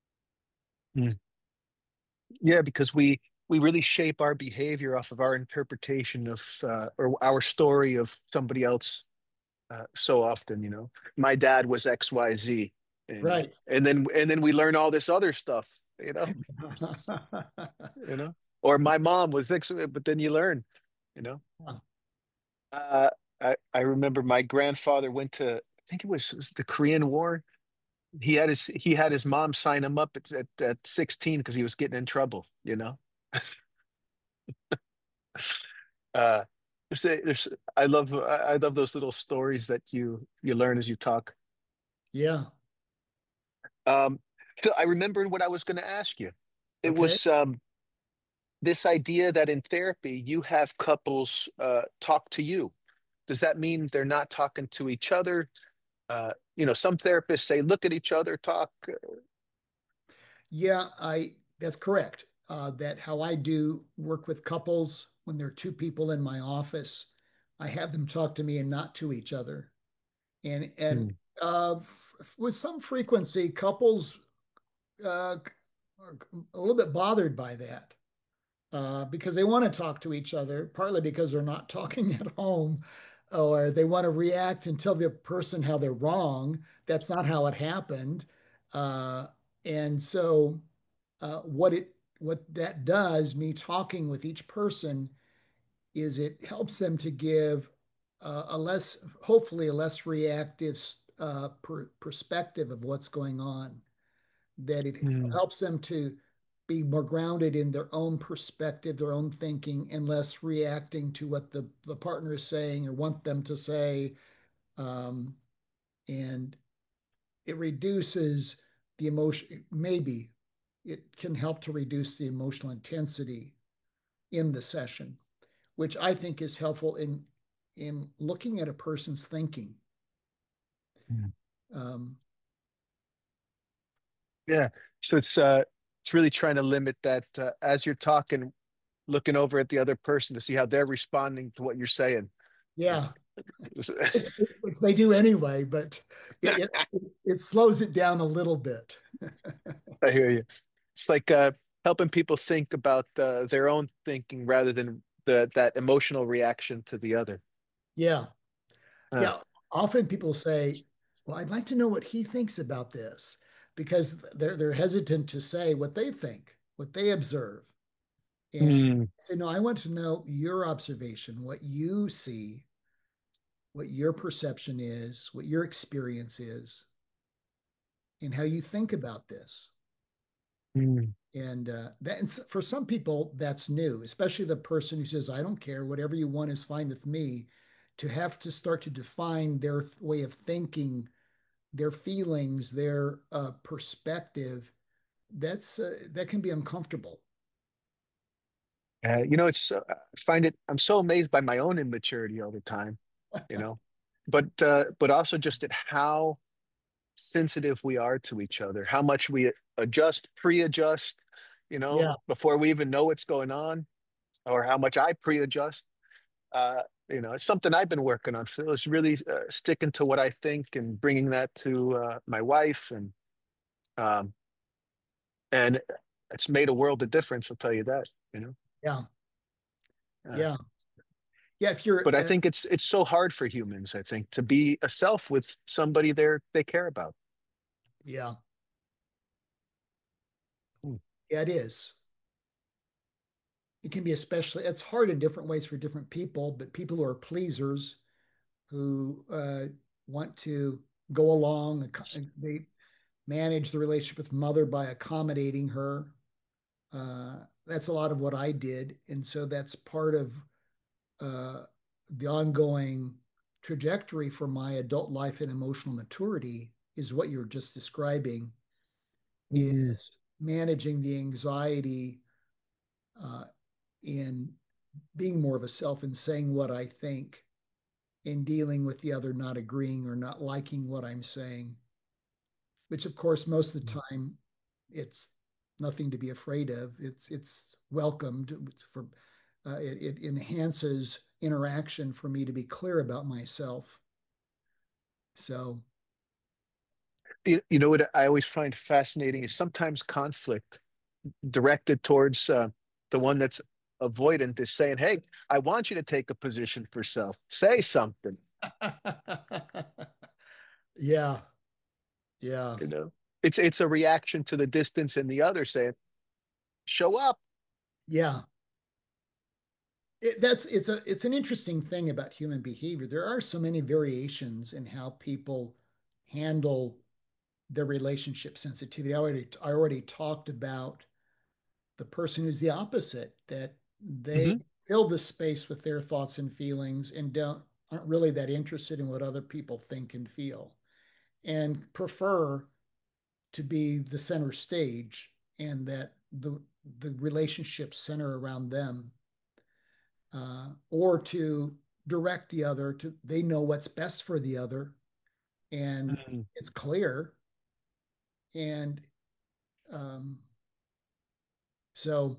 Speaker 1: mm. Yeah, because we really shape our behavior off of our interpretation of or our story of somebody else so often, you know. My dad was XYZ,
Speaker 2: Right.
Speaker 1: and then we learn all this other stuff, you know, you know. Or my mom was X, but then you learn. you know.
Speaker 2: Huh.
Speaker 1: Uh, I remember my grandfather went to, I think it was the Korean War. He had his mom sign him up at 16 because he was getting in trouble, you know. Uh, there's I love those little stories that you learn as you talk.
Speaker 2: Yeah.
Speaker 1: Um, so I remembered what I was going to ask you. It
Speaker 2: Okay.
Speaker 1: was this idea that in therapy you have couples talk to you. Does that mean they're not talking to each other? Some therapists say look at each other, talk.
Speaker 2: Yeah, I that's correct. That how I do work with couples when there are two people in my office, I have them talk to me and not to each other. And
Speaker 1: Hmm.
Speaker 2: with some frequency, couples are a little bit bothered by that because they want to talk to each other, partly because they're not talking at home, or they want to react and tell the person how they're wrong. That's not how it happened. Uh, and so what that does, me talking with each person, is it helps them to give a less, hopefully, a less reactive perspective of what's going on. That it
Speaker 1: Hmm.
Speaker 2: helps them to be more grounded in their own perspective, their own thinking, and less reacting to what the partner is saying or want them to say. Um, and it reduces the emotion, maybe it can help to reduce the emotional intensity in the session, which I think is helpful in looking at a person's thinking.
Speaker 1: Hmm.
Speaker 2: Um,
Speaker 1: Yeah. So it's really trying to limit that as you're talking, looking over at the other person to see how they're responding to what you're saying.
Speaker 2: yeah,
Speaker 1: I
Speaker 2: which they do anyway, but it slows it down a little bit.
Speaker 1: hear you. It's like helping people think about their own thinking rather than that emotional reaction to the other.
Speaker 2: Yeah.
Speaker 1: Uh,
Speaker 2: Yeah. Often people say, well, I'd like to know what he thinks about this because they're hesitant to say what they think, what they observe. And
Speaker 1: hmm.
Speaker 2: I say, no, I want to know your observation, what you see, what your perception is, what your experience is, and how you think about this.
Speaker 1: Hmm.
Speaker 2: And for some people, that's new, especially the person who says, I don't care, whatever you want is fine with me. To have to start to define their way of thinking, their feelings, their perspective, that can be uncomfortable.
Speaker 1: I find it. I'm so amazed by my own immaturity all the time. You know, but also just at how sensitive we are to each other, how much we adjust, pre-adjust,
Speaker 2: Yeah,
Speaker 1: before we even know what's going on, or how much I pre-adjust. Uh, it's something I've been working on, Phil, is really sticking to what I think and bringing that to my wife, um, and it's made a world of difference. I'll tell you that. You know,
Speaker 2: yeah,
Speaker 1: uh,
Speaker 2: yeah, yeah. If you're,
Speaker 1: but I think it's so hard for humans. I think to be a self with somebody they care about.
Speaker 2: yeah,
Speaker 1: Hmm.
Speaker 2: yeah, it is. It can be especially, it's hard in different ways for different people, but people who are pleasers, who want to go along, they manage the relationship with mother by accommodating her. That's a lot of what I did. And so that's part of uh, the ongoing trajectory for my adult life and emotional maturity is what you're just describing is
Speaker 1: Hmm.
Speaker 2: managing the anxiety uh, in being more of a self and saying what I think in dealing with the other not agreeing or not liking what I'm saying, which of course most of the time it's nothing to be afraid of. It's welcomed for it enhances interaction for me to be clear about myself. So
Speaker 1: You know what I always find fascinating is sometimes conflict directed towards the one that's avoidant is saying, "Hey, I want you to take a position for self. Say something."
Speaker 2: yeah, yeah,
Speaker 1: You know, it's a reaction to the distance in the other saying, "Show up."
Speaker 2: yeah. It's an interesting thing about human behavior. There are so many variations in how people handle their relationship sensitivity. I already talked about the person who's the opposite, that they
Speaker 1: Hmm.
Speaker 2: fill the space with their thoughts and feelings and don't aren't really that interested in what other people think and feel, and prefer to be the center stage, and that the relationships center around them, or to direct the other to they know what's best for the other, and
Speaker 1: Mm.
Speaker 2: it's clear. And um, so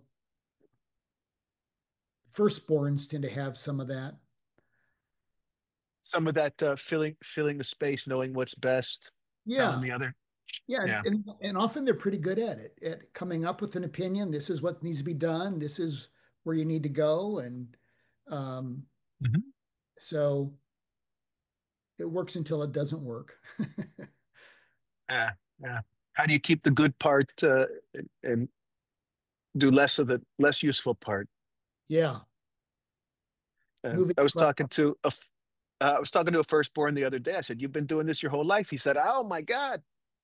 Speaker 2: firstborns tend to have some of that.
Speaker 1: Some of that filling the space, knowing what's best, telling
Speaker 2: Yeah.
Speaker 1: the other.
Speaker 2: Yeah,
Speaker 1: Yeah.
Speaker 2: and often they're pretty good at it, at coming up with an opinion. This is what needs to be done. This is where you need to go, and um,
Speaker 1: Mhm.
Speaker 2: so it works until it doesn't work.
Speaker 1: Yeah. Yeah. How do you keep the good part and do less of the less useful part?
Speaker 2: Yeah, moving
Speaker 1: I was
Speaker 2: from
Speaker 1: talking to I was talking to a firstborn the other day. I said, "You've been doing this your whole life." He said, "Oh my God."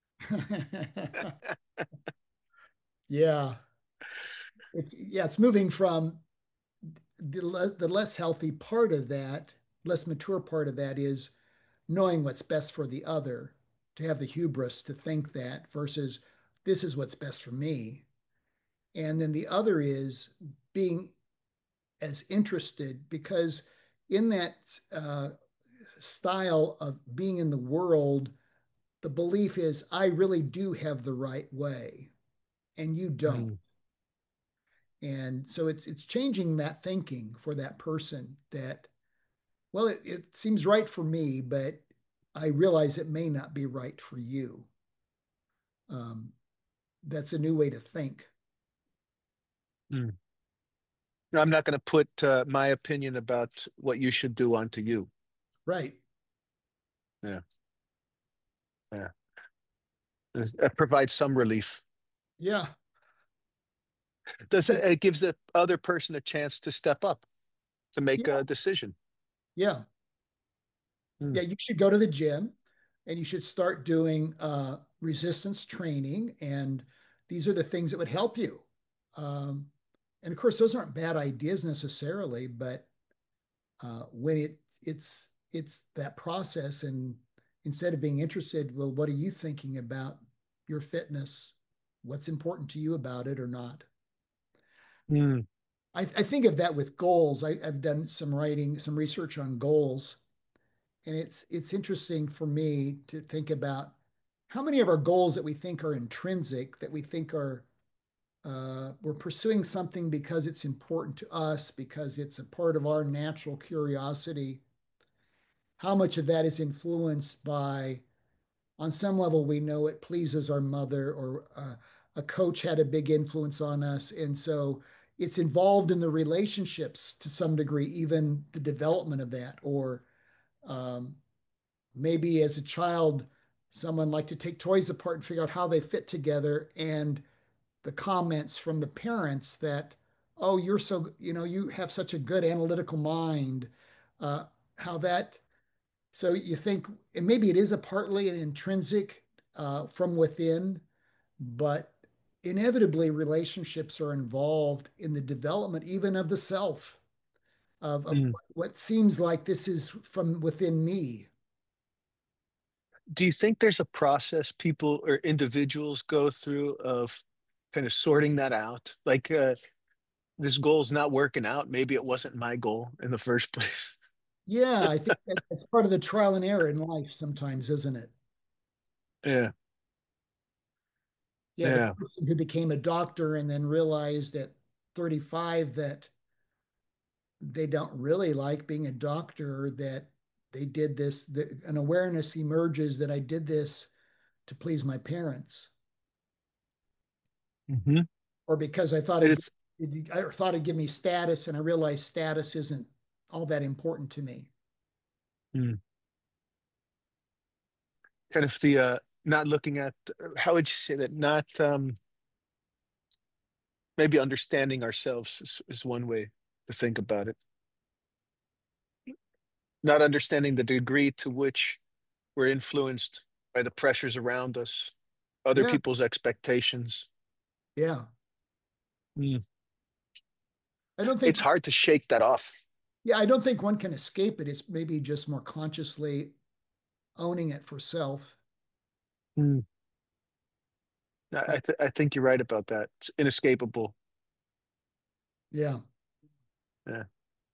Speaker 2: yeah, it's moving from the less healthy part of that, less mature part of that is knowing what's best for the other, to have the hubris to think that versus this is what's best for me. And then the other is being as interested, because in that style of being in the world, the belief is I really do have the right way and you don't.
Speaker 1: Mm.
Speaker 2: And so it's changing that thinking for that person that, well, it seems right for me, but I realize it may not be right for you. Um, that's a new way to think.
Speaker 1: Mm. I'm not going to put my opinion about what you should do onto you.
Speaker 2: Right.
Speaker 1: Yeah. Yeah. That provides some relief.
Speaker 2: Yeah.
Speaker 1: Does it gives the other person a chance to step up to make
Speaker 2: Yeah.
Speaker 1: a decision.
Speaker 2: Yeah.
Speaker 1: Mm.
Speaker 2: Yeah. You should go to the gym and you should start doing resistance training. And these are the things that would help you. Um, and of course, those aren't bad ideas necessarily, but when it's that process, and instead of being interested, well, what are you thinking about your fitness? What's important to you about it or not?
Speaker 1: Mm.
Speaker 2: I think of that with goals. I've done some writing, some research on goals, and it's interesting for me to think about how many of our goals that we think are intrinsic, that we think are we're pursuing something because it's important to us, because it's a part of our natural curiosity. How much of that is influenced by, on some level, we know it pleases our mother, or a coach had a big influence on us. And so it's involved in the relationships to some degree, even the development of that. Or um, maybe as a child, someone liked to take toys apart and figure out how they fit together. And the comments from the parents that, oh, you're so, you have such a good analytical mind, uh, how that so you think, and maybe it is a partly an intrinsic from within, but inevitably relationships are involved in the development even of the self, of
Speaker 1: Mm.
Speaker 2: what seems like this is from within me.
Speaker 1: Do you think there's a process people or individuals go through of kind of sorting that out? Like this goal's not working out. Maybe it wasn't my goal in the first place.
Speaker 2: Yeah, I think that's part of the trial and error in life sometimes, isn't it?
Speaker 1: Yeah.
Speaker 2: Yeah, the
Speaker 1: Yeah.
Speaker 2: person who became a doctor and then realized at 35 that they don't really like being a doctor, that they did this, that an awareness emerges that I did this to please my parents,
Speaker 1: Hmm.
Speaker 2: or because
Speaker 1: It's
Speaker 2: I thought it'd give me status, and I realized status isn't all that important to me.
Speaker 1: mm, kind of the not looking at how would you say that? Not maybe understanding ourselves is one way to think about it. Not understanding the degree to which we're influenced by the pressures around us, other
Speaker 2: Yeah,
Speaker 1: people's expectations.
Speaker 2: yeah.
Speaker 1: Mm.
Speaker 2: I don't think,
Speaker 1: It's hard to shake that off.
Speaker 2: yeah, I don't think one can escape it. It's maybe just more consciously owning it for self.
Speaker 1: Mm.
Speaker 2: Uh,
Speaker 1: I think you're right about that. It's inescapable.
Speaker 2: yeah.
Speaker 1: Yeah.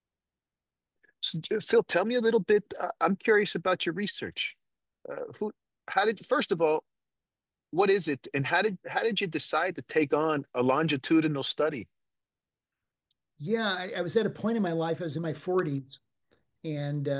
Speaker 1: So, Phil, tell me a little bit. I'm curious about your research. Who, how did, first of all, what is it, and how did you decide to take on a longitudinal study?
Speaker 2: Yeah, I was at a point in my life, I was in my 40s and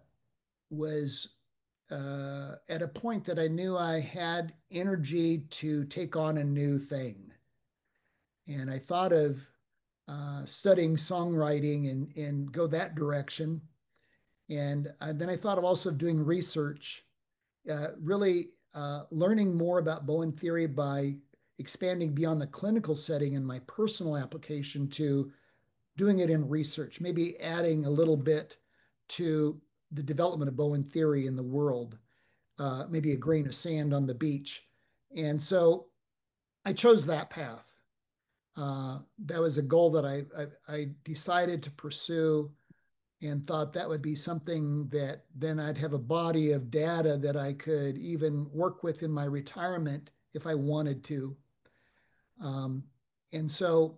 Speaker 2: was at a point that I knew I had energy to take on a new thing. And I thought of studying songwriting and go that direction. And then I thought of also doing research, really learning more about Bowen theory by expanding beyond the clinical setting and my personal application to doing it in research, maybe adding a little bit to the development of Bowen theory in the world, maybe a grain of sand on the beach. And so I chose that path. That was a goal that I decided to pursue and thought that would be something that then I'd have a body of data that I could even work with in my retirement if I wanted to. Um, and so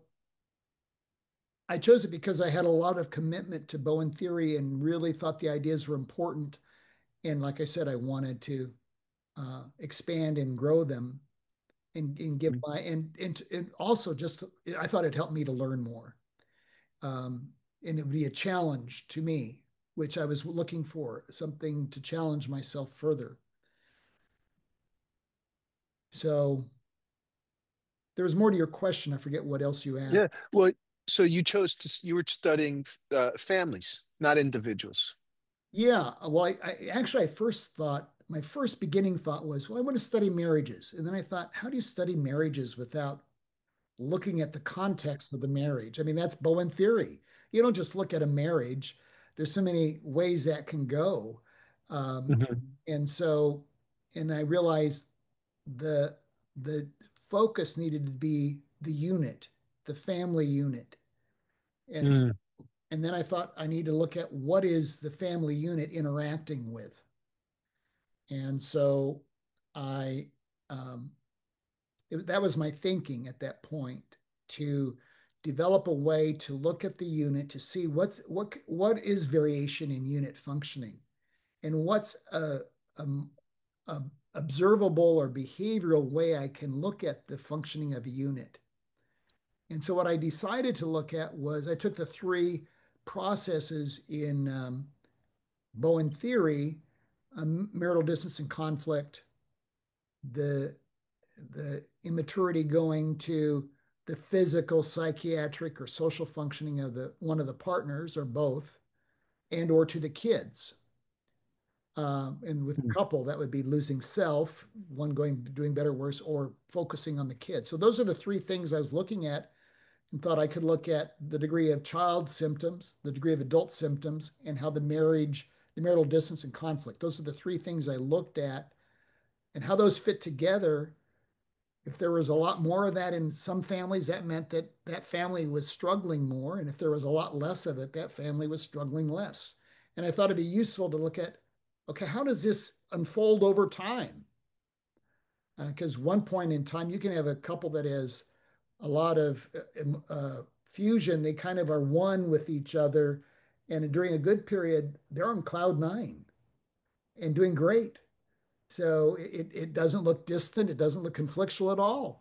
Speaker 2: I chose it because I had a lot of commitment to Bowen theory and really thought the ideas were important. And like I said, I wanted to expand and grow them and give my and also just I thought it helped me to learn more. And it would be a challenge to me, which I was looking for, something to challenge myself further. So there was more to your question. I forget what else you asked.
Speaker 1: Yeah. Well, so you were studying families, not individuals.
Speaker 2: Yeah, well, I actually I first thought my first beginning thought was, well, I want to study marriages, and then I thought, how do you study marriages without looking at the context of the marriage? I mean, that's Bowen theory. You don't just look at a marriage. There's so many ways that can go, um,
Speaker 1: Mhm.
Speaker 2: and so, and I realized the the focus needed to be the unit, the family unit. And
Speaker 1: Mm.
Speaker 2: and then I thought I need to look at what is the family unit interacting with. And so I um, that was my thinking at that point, to develop a way to look at the unit to see what is variation in unit functioning and what's a, a observable or behavioral way I can look at the functioning of a unit. And so what I decided to look at was I took the three processes in Bowen theory: marital distance and conflict, the immaturity going to the physical, psychiatric, or social functioning of the one of the partners or both, and or to the kids. And with a
Speaker 1: Mm.
Speaker 2: couple, that would be losing self, one going doing better, worse, or focusing on the kids. So those are the three things I was looking at and thought I could look at the degree of child symptoms, the degree of adult symptoms, and how the marriage, the marital distance and conflict. Those are the three things I looked at and how those fit together. If there was a lot more of that in some families, that meant that that family was struggling more. And if there was a lot less of it, that family was struggling less. And I thought it'd be useful to look at, okay, how does this unfold over time? Because one point in time, you can have a couple that has a lot of fusion. They kind of are one with each other. And during a good period, they're on cloud nine and doing great. So it doesn't look distant. It doesn't look conflictual at all.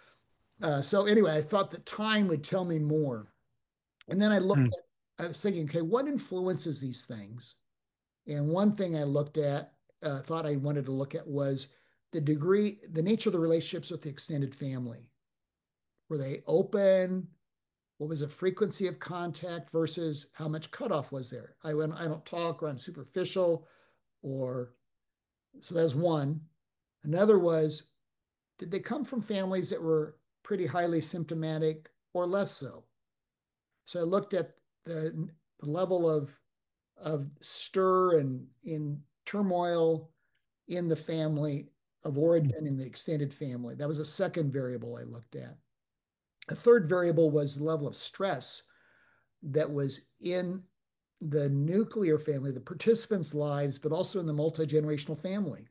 Speaker 2: So anyway, I thought that time would tell me more. And then
Speaker 1: Mm.
Speaker 2: I was thinking, okay, what influences these things? And one thing I looked at, thought I wanted to look at was the degree, the nature of the relationships with the extended family. Were they open? What was the frequency of contact versus how much cutoff was there? I don't talk, or I'm superficial, or so that's one. Another was, did they come from families that were pretty highly symptomatic or less so? So I looked at the level of of stir and in turmoil in the family of origin in the extended family. That was a second variable I looked at. A third variable was the level of stress that was in the nuclear family, the participants' lives, but also in the multi generational family.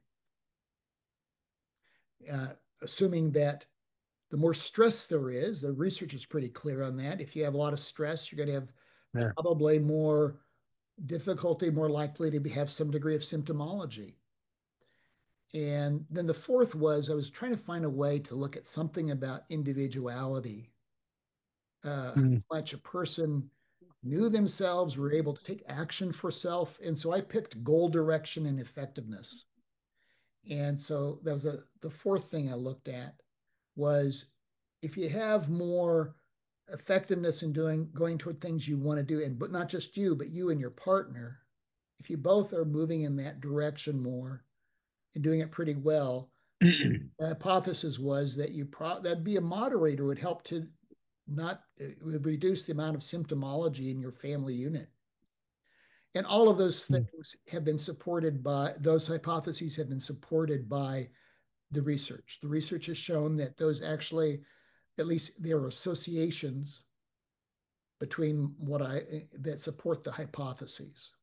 Speaker 2: Assuming that the more stress there is, the research is pretty clear on that. If you have a lot of stress, you're going to have
Speaker 1: Yeah.
Speaker 2: probably more difficulty, more likely to have some degree of symptomology. And then the fourth was I was trying to find a way to look at something about individuality, how
Speaker 1: Mm.
Speaker 2: much a person knew themselves, were able to take action for self. And so I picked goal direction and effectiveness. And so that was the fourth thing I looked at was if you have more effectiveness in going toward things you want to do, and but not just you, but you and your partner, if you both are moving in that direction more and doing it pretty well, the hypothesis was that that'd be a moderator would help to not it would reduce the amount of symptomology in your family unit. And all of those
Speaker 1: Mm.
Speaker 2: things have been supported by those hypotheses have been supported by the research. The research has shown that those actually, at least there are associations between what I that support the hypotheses.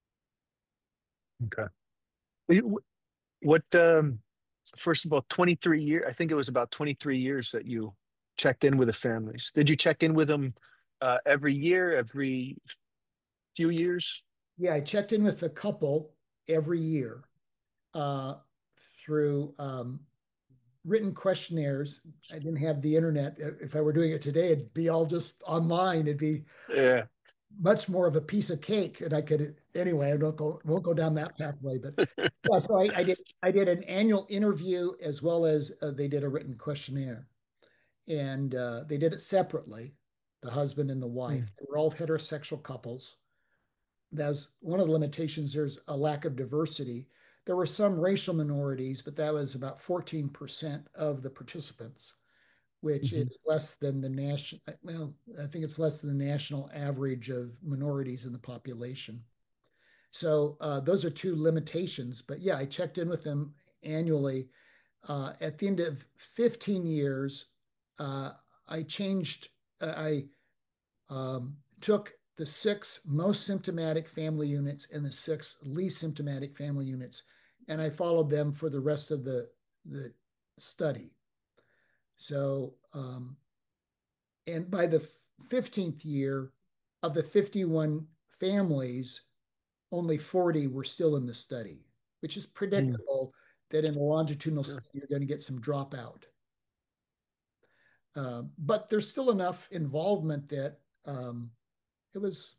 Speaker 1: Okay. What, first of all, 23 years, I think it was about 23 years that you checked in with the families. Did you check in with them every year, every few years?
Speaker 2: Yeah, I checked in with the couple every year uh, through written questionnaires. I didn't have the internet. If I were doing it today, it'd be all just online. It'd be
Speaker 1: Yeah.
Speaker 2: much more of a piece of cake, and I could anyway. I don't go won't go down that pathway, but yeah. So I did an annual interview as well as they did a written questionnaire, and they did it separately. The husband and the
Speaker 1: Mm.
Speaker 2: wife. They were all heterosexual couples. That's one of the limitations. There's a lack of diversity. There were some racial minorities, but that was about 14% of the participants, which
Speaker 1: Mhm.
Speaker 2: is less than the national, well, I think it's less than the national average of minorities in the population. So those are two limitations. But yeah, I checked in with them annually. At the end of 15 years, uh, I changed, I took the six most symptomatic family units and the six least symptomatic family units, and I followed them for the rest of the study. So, and by the 15th year, of the 51 families, only 40 were still in the study, which is
Speaker 1: Mm.
Speaker 2: predictable that in a longitudinal
Speaker 1: Sure.
Speaker 2: study, you're going to get some dropout. But there's still enough involvement that it was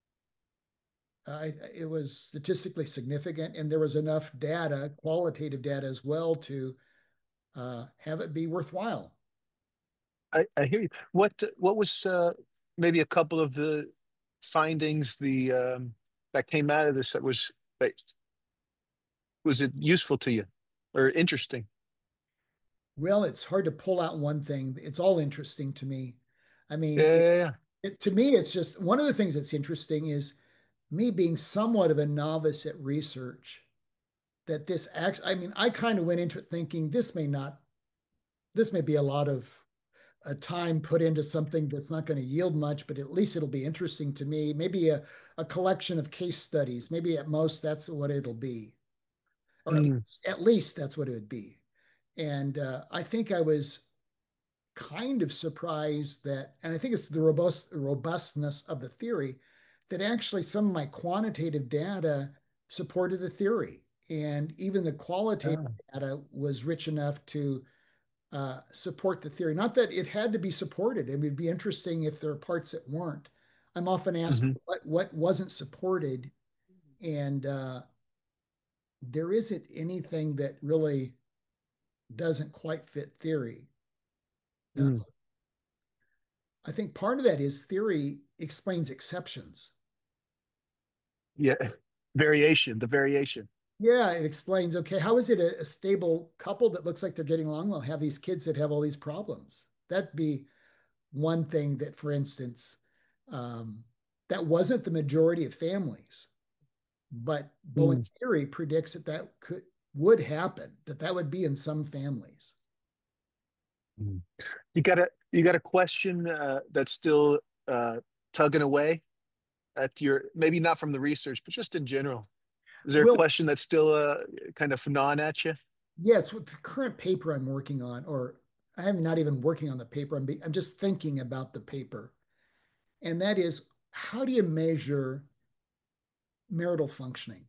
Speaker 2: it was statistically significant, and there was enough data, qualitative data as well, to have it be worthwhile.
Speaker 1: I hear you. What was maybe a couple of the findings that came out of this that was it useful to you or interesting?
Speaker 2: Well, it's hard to pull out one thing. It's all interesting to me. I
Speaker 1: Yeah,
Speaker 2: mean,
Speaker 1: yeah, yeah.
Speaker 2: to me, it's just one of the things that's interesting is me being somewhat of a novice at research. That this act, I mean, I kind of went into it thinking this may be a lot of time put into something that's not going to yield much, but at least it'll be interesting to me. Maybe a collection of case studies. Maybe at most that's what it'll be, or
Speaker 1: Mm.
Speaker 2: at least that's what it would be. And I think I was kind of surprised that, and I think it's the robustness of the theory that actually some of my quantitative data supported the theory. And even the qualitative
Speaker 1: Ah.
Speaker 2: data was rich enough to support the theory. Not that it had to be supported. It would be interesting if there are parts that weren't. I'm often asked
Speaker 1: Mhm.
Speaker 2: what wasn't supported, and there isn't anything that really doesn't quite fit theory. Uh,
Speaker 1: Mm.
Speaker 2: I think part of that is theory explains exceptions.
Speaker 1: Yeah. Variation, the variation.
Speaker 2: Yeah, it explains, okay, how is it a stable couple that looks like they're getting along well have these kids that have all these problems? That'd be one thing that, for instance, um, that wasn't the majority of families. but Bowen
Speaker 1: Mm.
Speaker 2: theory predicts that that could would happen, that that would be in some families.
Speaker 1: Mm. You got a question that's still uh, tugging away at your, maybe not from the research, but just in general. Is there a
Speaker 2: Well,
Speaker 1: question that's still kind of gnawing at you?
Speaker 2: yeah, it's what the current paper I'm working on, or I am not even working on the paper. I'm just thinking about the paper, and that is, how do you measure marital functioning?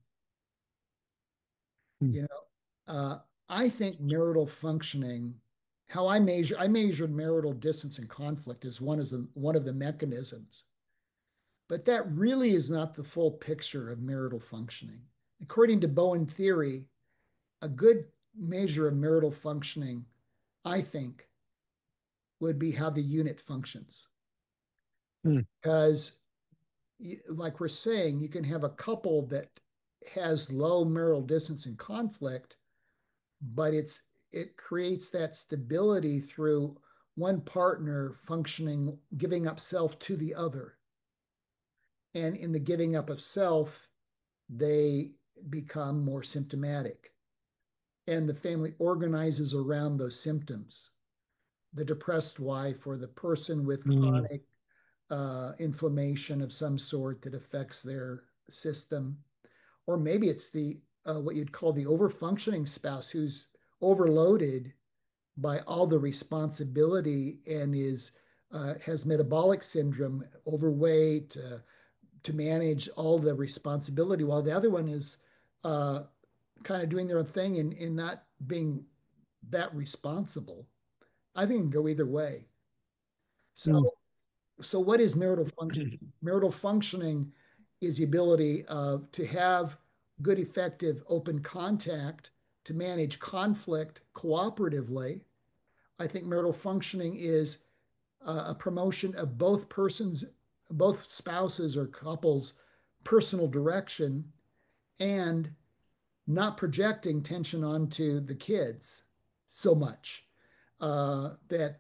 Speaker 1: Mm.
Speaker 2: You know, I think marital functioning, how I measured marital distance and conflict as one of the mechanisms, but that really is not the full picture of marital functioning. According to Bowen theory, a good measure of marital functioning, I think, would be how the unit functions.
Speaker 1: Mm.
Speaker 2: Because, like we're saying, you can have a couple that has low marital distance and conflict, but it creates that stability through one partner functioning, giving up self to the other. And in the giving up of self, they become more symptomatic. And the family organizes around those symptoms. The depressed wife or the person with
Speaker 1: Mm.
Speaker 2: chronic inflammation of some sort that affects their system, or maybe it's the what you'd call the overfunctioning spouse who's overloaded by all the responsibility and is has metabolic syndrome, overweight, to manage all the responsibility, while the other one is uh, kind of doing their own thing and not being that responsible. I think it can go either way. So,
Speaker 1: Mm.
Speaker 2: so what is marital functioning? Marital functioning is the ability of to have good, effective, open contact to manage conflict cooperatively. I think marital functioning is a promotion of both persons, both spouses or couples' personal direction, and not projecting tension onto the kids so much that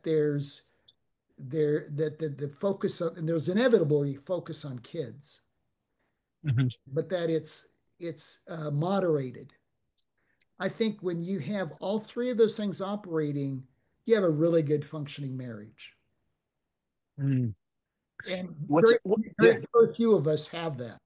Speaker 2: the focus on, and there's inevitably focus on kids,
Speaker 1: Mhm.
Speaker 2: but that it's moderated. I think when you have all three of those things operating, you have a really good functioning marriage.
Speaker 1: Mm.
Speaker 2: And
Speaker 1: What's yeah,
Speaker 2: very few of us have that.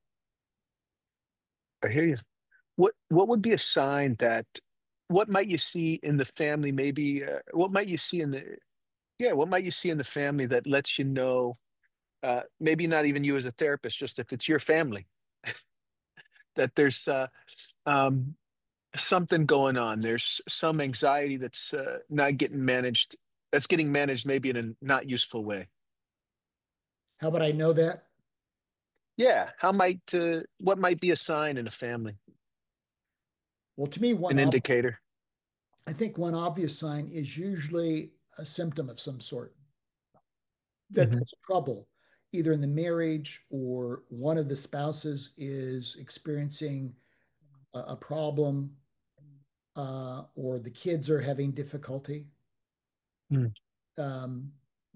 Speaker 1: I hear you. What would be a sign that what might you see in the family? Maybe what might you see in the yeah, what might you see in the family that lets you know? Maybe not even you as a therapist, just if it's your family, that there's um, something going on. There's some anxiety that's not getting managed. That's getting managed maybe in a not useful way.
Speaker 2: How would I know that?
Speaker 1: Yeah, what might be a sign in a family,
Speaker 2: Well, to me,
Speaker 1: an indicator?
Speaker 2: I think one obvious sign is usually a symptom of some sort that
Speaker 1: Hmm.
Speaker 2: there's trouble, either in the marriage or one of the spouses is experiencing a problem, or the kids are having difficulty.
Speaker 1: Mm.
Speaker 2: Um,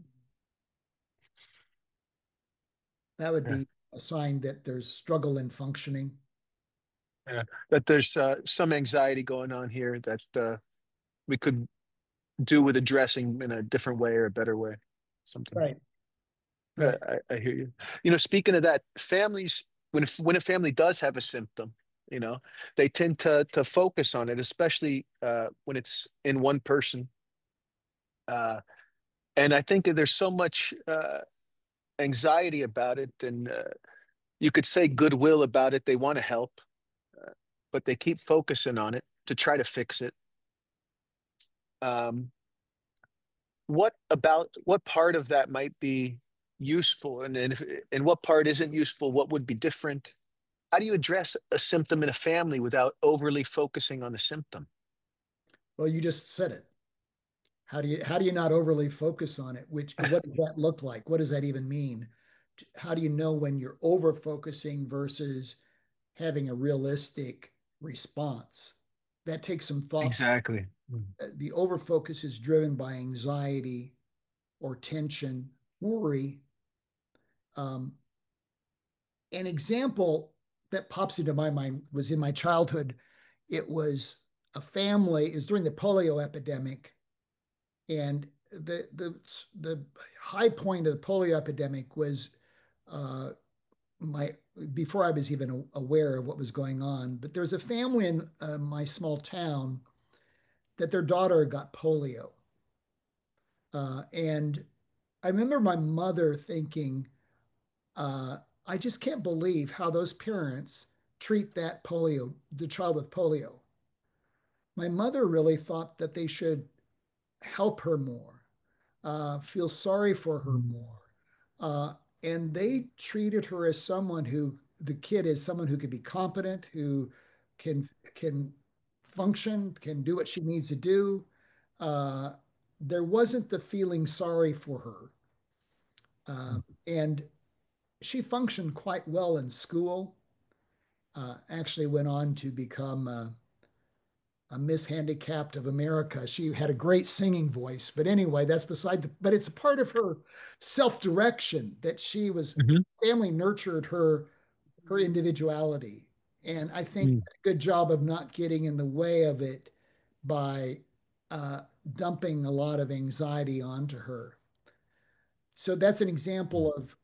Speaker 2: that would
Speaker 1: Yeah,
Speaker 2: be a sign that there's struggle in functioning.
Speaker 1: yeah. That there's some anxiety going on here that we could do with addressing in a different way or a better way. Something.
Speaker 2: Right, right.
Speaker 1: I hear you. You know, speaking of that, families, when a family does have a symptom, you know, they tend to focus on it, especially when it's in one person. Uh, and I think that there's so much anxiety about it, and you could say goodwill about it. They want to help, uh, but they keep focusing on it to try to fix it. Um, what part of that might be useful, and what part isn't useful? What would be different? How do you address a symptom in a family without overly focusing on the symptom?
Speaker 2: Well, you just said it. How do you not overly focus on it? Which what does that look like? What does that even mean? How do you know when you're over focusing versus having a realistic response? That takes some thought.
Speaker 1: Exactly.
Speaker 2: The over focus is driven by anxiety or tension, worry. Um, an example that pops into my mind was in my childhood. It was a family, is during the polio epidemic, and the high point of the polio epidemic was uh, my before I was even aware of what was going on. But there was a family in my small town that their daughter got polio, and I remember my mother thinking, uh, "I just can't believe how those parents treat that polio, the child with polio." My mother really thought that they should help her more, feel sorry for her more. Uh, and they treated her as someone who, the kid is someone who could be competent, who can function, can do what she needs to do. Uh, there wasn't the feeling sorry for her. And she functioned quite well in school. Actually went on to become a Miss Handicapped of America. She had a great singing voice, but anyway, that's beside the. But it's a part of her self-direction that she was.
Speaker 1: Hmm.
Speaker 2: Family nurtured her individuality, and I think a good job of not getting in the way of it by dumping a lot of anxiety onto her. So that's an example of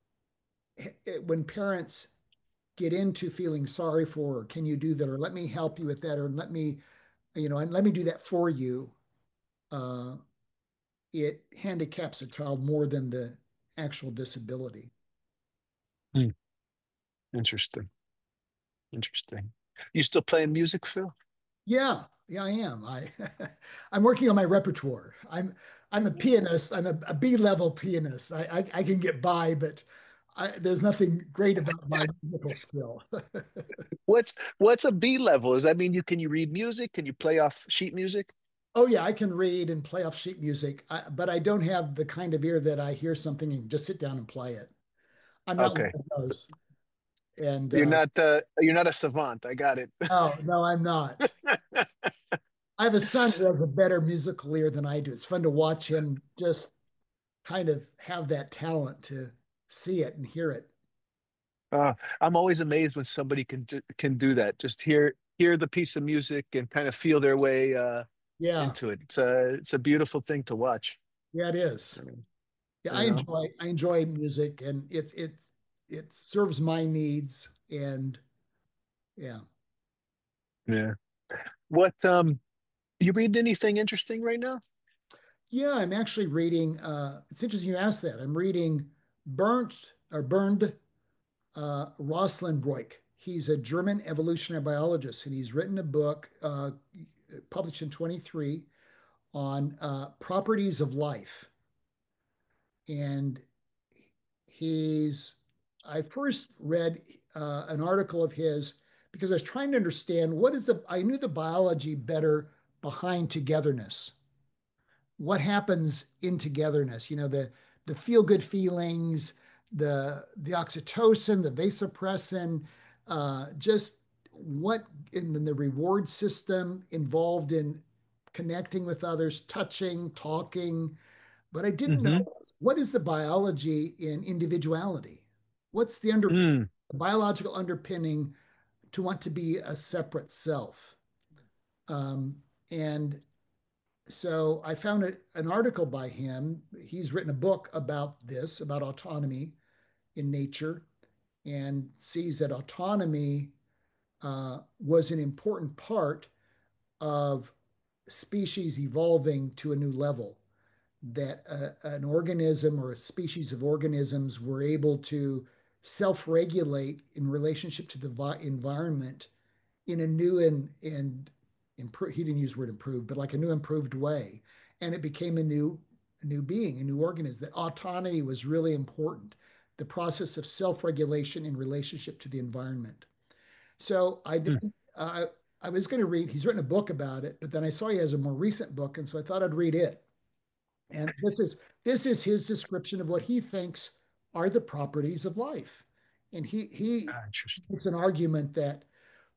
Speaker 2: when parents get into feeling sorry for her, can you do that, or let me help you with that, or let me, and let me do that for you. uh, it handicaps a child more than the actual disability.
Speaker 1: Mm. Interesting. Interesting. You still playing music, Phil?
Speaker 2: Yeah, yeah, I am. I'm working on my repertoire. I'm a pianist. I'm a B level pianist. I can get by, but there's nothing great about my musical skill.
Speaker 1: What's a B level? Does that mean you read music? Can you play off sheet music?
Speaker 2: Oh yeah, I can read and play off sheet music, but I don't have the kind of ear that I hear something and just sit down and play it. I'm not one
Speaker 1: Okay.
Speaker 2: of those. And
Speaker 1: You're not a savant. I got it.
Speaker 2: no, no, I'm not. I have a son who has a better musical ear than I do. It's fun to watch him just kind of have that talent to see it and hear it.
Speaker 1: I'm always amazed when somebody can do that. Just hear the piece of music and kind of feel their way
Speaker 2: Yeah,
Speaker 1: into it. It's a beautiful thing to watch.
Speaker 2: yeah, it
Speaker 1: I
Speaker 2: is.
Speaker 1: mean,
Speaker 2: Yeah,
Speaker 1: you know?
Speaker 2: I enjoy music, and it serves my needs, and yeah.
Speaker 1: Yeah. What you read anything interesting right now?
Speaker 2: Yeah, I'm actually reading it's interesting you asked that. I'm reading Burnt or Burned Rosalind Broik. He's a German evolutionary biologist, and he's written a book published in 23 on properties of life. And he's, I first read an article of his because I was trying to understand I knew the biology better behind togetherness. What happens in togetherness? The feel good feelings, the oxytocin, the vasopressin, just what in the reward system involved in connecting with others, touching, talking. But I didn't know
Speaker 1: Hmm.
Speaker 2: what is the biology in individuality? What's the
Speaker 1: Mm.
Speaker 2: biological underpinning to want to be a separate self? And so I found an article by him. He's written a book about this, about autonomy in nature, and sees that autonomy was an important part of species evolving to a new level. That an organism or a species of organisms were able to self-regulate in relationship to the environment in a new and he didn't use the word improved, but like a new improved way. And it became a new being, a new organism. That autonomy was really important. The process of self-regulation in relationship to the environment. So
Speaker 1: Mm.
Speaker 2: uh, I was going to read. He's written a book about it, but then I saw he has a more recent book, and so I thought I'd read it. And this is his description of what he thinks are the properties of life. And he
Speaker 1: Interesting.
Speaker 2: makes an argument that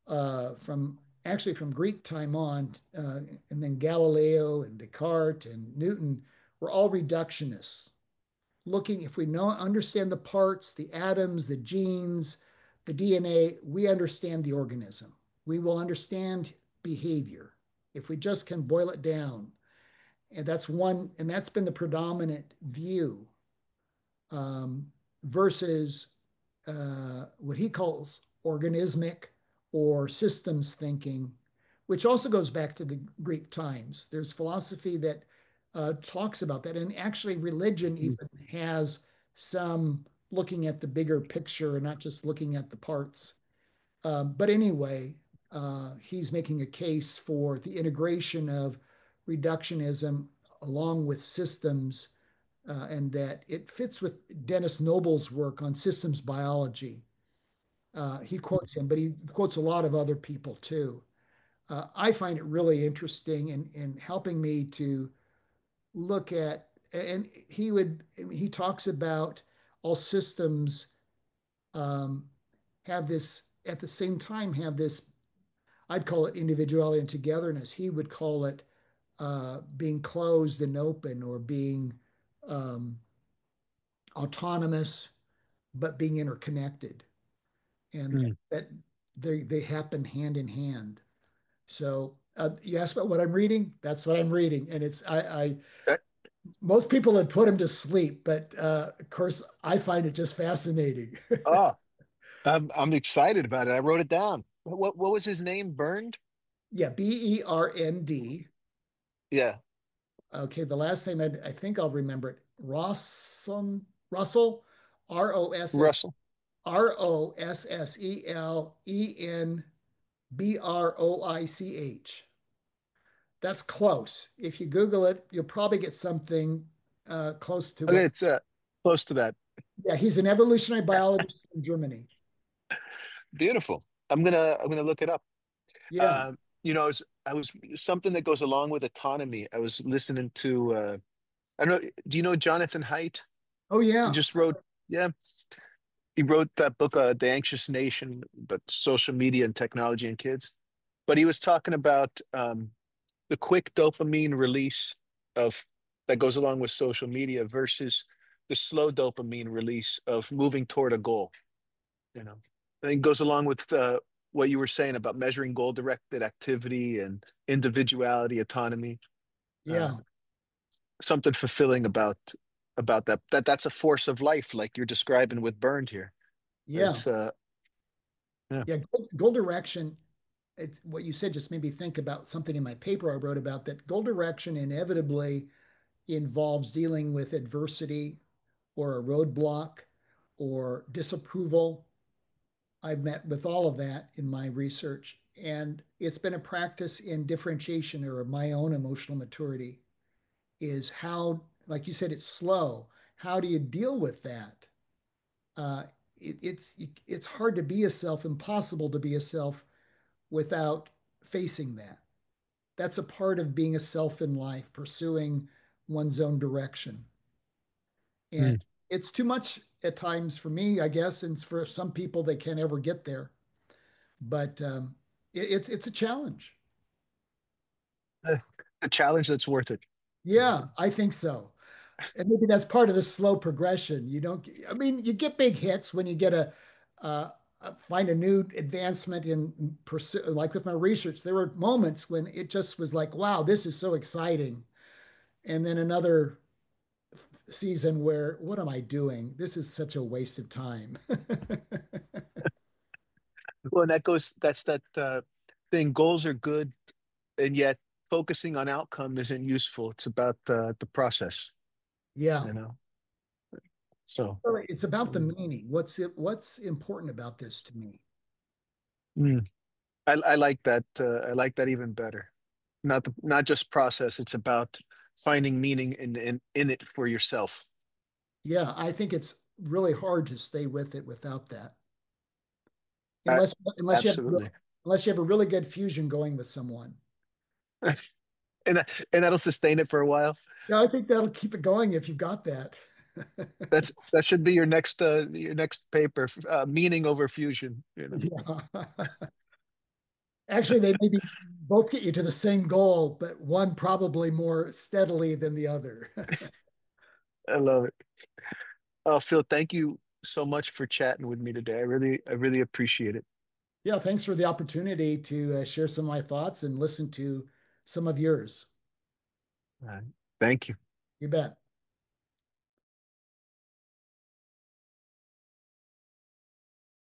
Speaker 2: from Greek time on, and then Galileo and Descartes and Newton were all reductionists. Looking, if we know understand the parts, the atoms, the genes, the DNA, we understand the organism. We will understand behavior if we just can boil it down. And that's been the predominant view, um, versus what he calls organismic or systems thinking, which also goes back to the Greek times. There's philosophy that talks about that. And actually, religion
Speaker 1: Mm.
Speaker 2: even has some looking at the bigger picture and not just looking at the parts. But anyway, he's making a case for the integration of reductionism along with systems, and that it fits with Dennis Noble's work on systems biology. He quotes him, but he quotes a lot of other people too. I find it really interesting in helping me to look at, and he talks about all systems um, have this at the same time have this. I'd call it individuality and togetherness. He would call it being closed and open, or being um, autonomous but being interconnected, and
Speaker 1: Mm.
Speaker 2: that they happen hand in hand. So you asked about what I'm reading. That's what I'm reading, and it's I
Speaker 1: Uh,
Speaker 2: most people would put him to sleep, but of course I find it just fascinating.
Speaker 1: Oh, I'm excited about it. I wrote it down. What was his name? Burned?
Speaker 2: Yeah, Bernd.
Speaker 1: Yeah,
Speaker 2: Okay, the last name I think I'll remember it. Russell,
Speaker 1: Russell.
Speaker 2: Rossellenbroich. That's close. If you Google it, you'll probably get something close to
Speaker 1: Okay,
Speaker 2: what.
Speaker 1: it's close to that.
Speaker 2: Yeah, he's an evolutionary biologist in Germany.
Speaker 1: Beautiful. I'm gonna look it up.
Speaker 2: Yeah.
Speaker 1: I was something that goes along with autonomy. I was listening to I don't know, do you know Jonathan Haidt?
Speaker 2: Oh,
Speaker 1: He
Speaker 2: yeah.
Speaker 1: just wrote, yeah, he wrote that book, The Anxious Nation, but social media and technology and kids. But he was talking about the quick dopamine release of that goes along with social media versus the slow dopamine release of moving toward a goal. You know, I think it goes along with what you were saying about measuring goal-directed activity and individuality, autonomy.
Speaker 2: Yeah.
Speaker 1: Um, Something fulfilling about that's a force of life, like you're describing with Burned here.
Speaker 2: Yeah.
Speaker 1: It's yeah.
Speaker 2: Yeah. Goal direction. What you said just made me think about something in my paper I wrote about that goal direction inevitably involves dealing with adversity or a roadblock or disapproval. I've met with all of that in my research, and it's been a practice in differentiation or my own emotional maturity is how, like you said, it's slow. How do you deal with that? Uh, it's hard to be a self, impossible to be a self without facing that. That's a part of being a self in life, pursuing one's own direction. And
Speaker 1: Mm.
Speaker 2: it's too much at times for me, I guess, and for some people they can't ever get there. But it's a challenge.
Speaker 1: Uh, a challenge that's worth it.
Speaker 2: Yeah, I think so. And maybe that's part of the slow progression. You don't, I mean, you get big hits when you get uh, find a new advancement in pursue. Like with my research, there were moments when it just was like, wow, this is so exciting. And then another season where, what am I doing? This is such a waste of time.
Speaker 1: Well, and that's that thing. Goals are good, and yet focusing on outcome isn't useful. It's about the process,
Speaker 2: Yeah.
Speaker 1: you know. So,
Speaker 2: Really, it's about the
Speaker 1: mm.
Speaker 2: meaning. What's important about this to me?
Speaker 1: Mm. I like that. I like that even better. Not just process. It's about finding meaning in it for yourself.
Speaker 2: Yeah, I think it's really hard to stay with it without that.
Speaker 1: Uh,
Speaker 2: Unless unless you have
Speaker 1: Absolutely,
Speaker 2: unless you have a really good fusion going with someone.
Speaker 1: and that'll sustain it for a while.
Speaker 2: Yeah, I think that'll keep it going if you've got that.
Speaker 1: That should be your next paper. Meaning over fusion. You know,
Speaker 2: Yeah. Actually, they maybe both get you to the same goal, but one probably more steadily than the other.
Speaker 1: I love it. Phil, thank you so much for chatting with me today. I really appreciate it.
Speaker 2: Yeah, thanks for the opportunity to share some of my thoughts and listen to some of yours.
Speaker 1: All right. Thank you.
Speaker 2: You bet.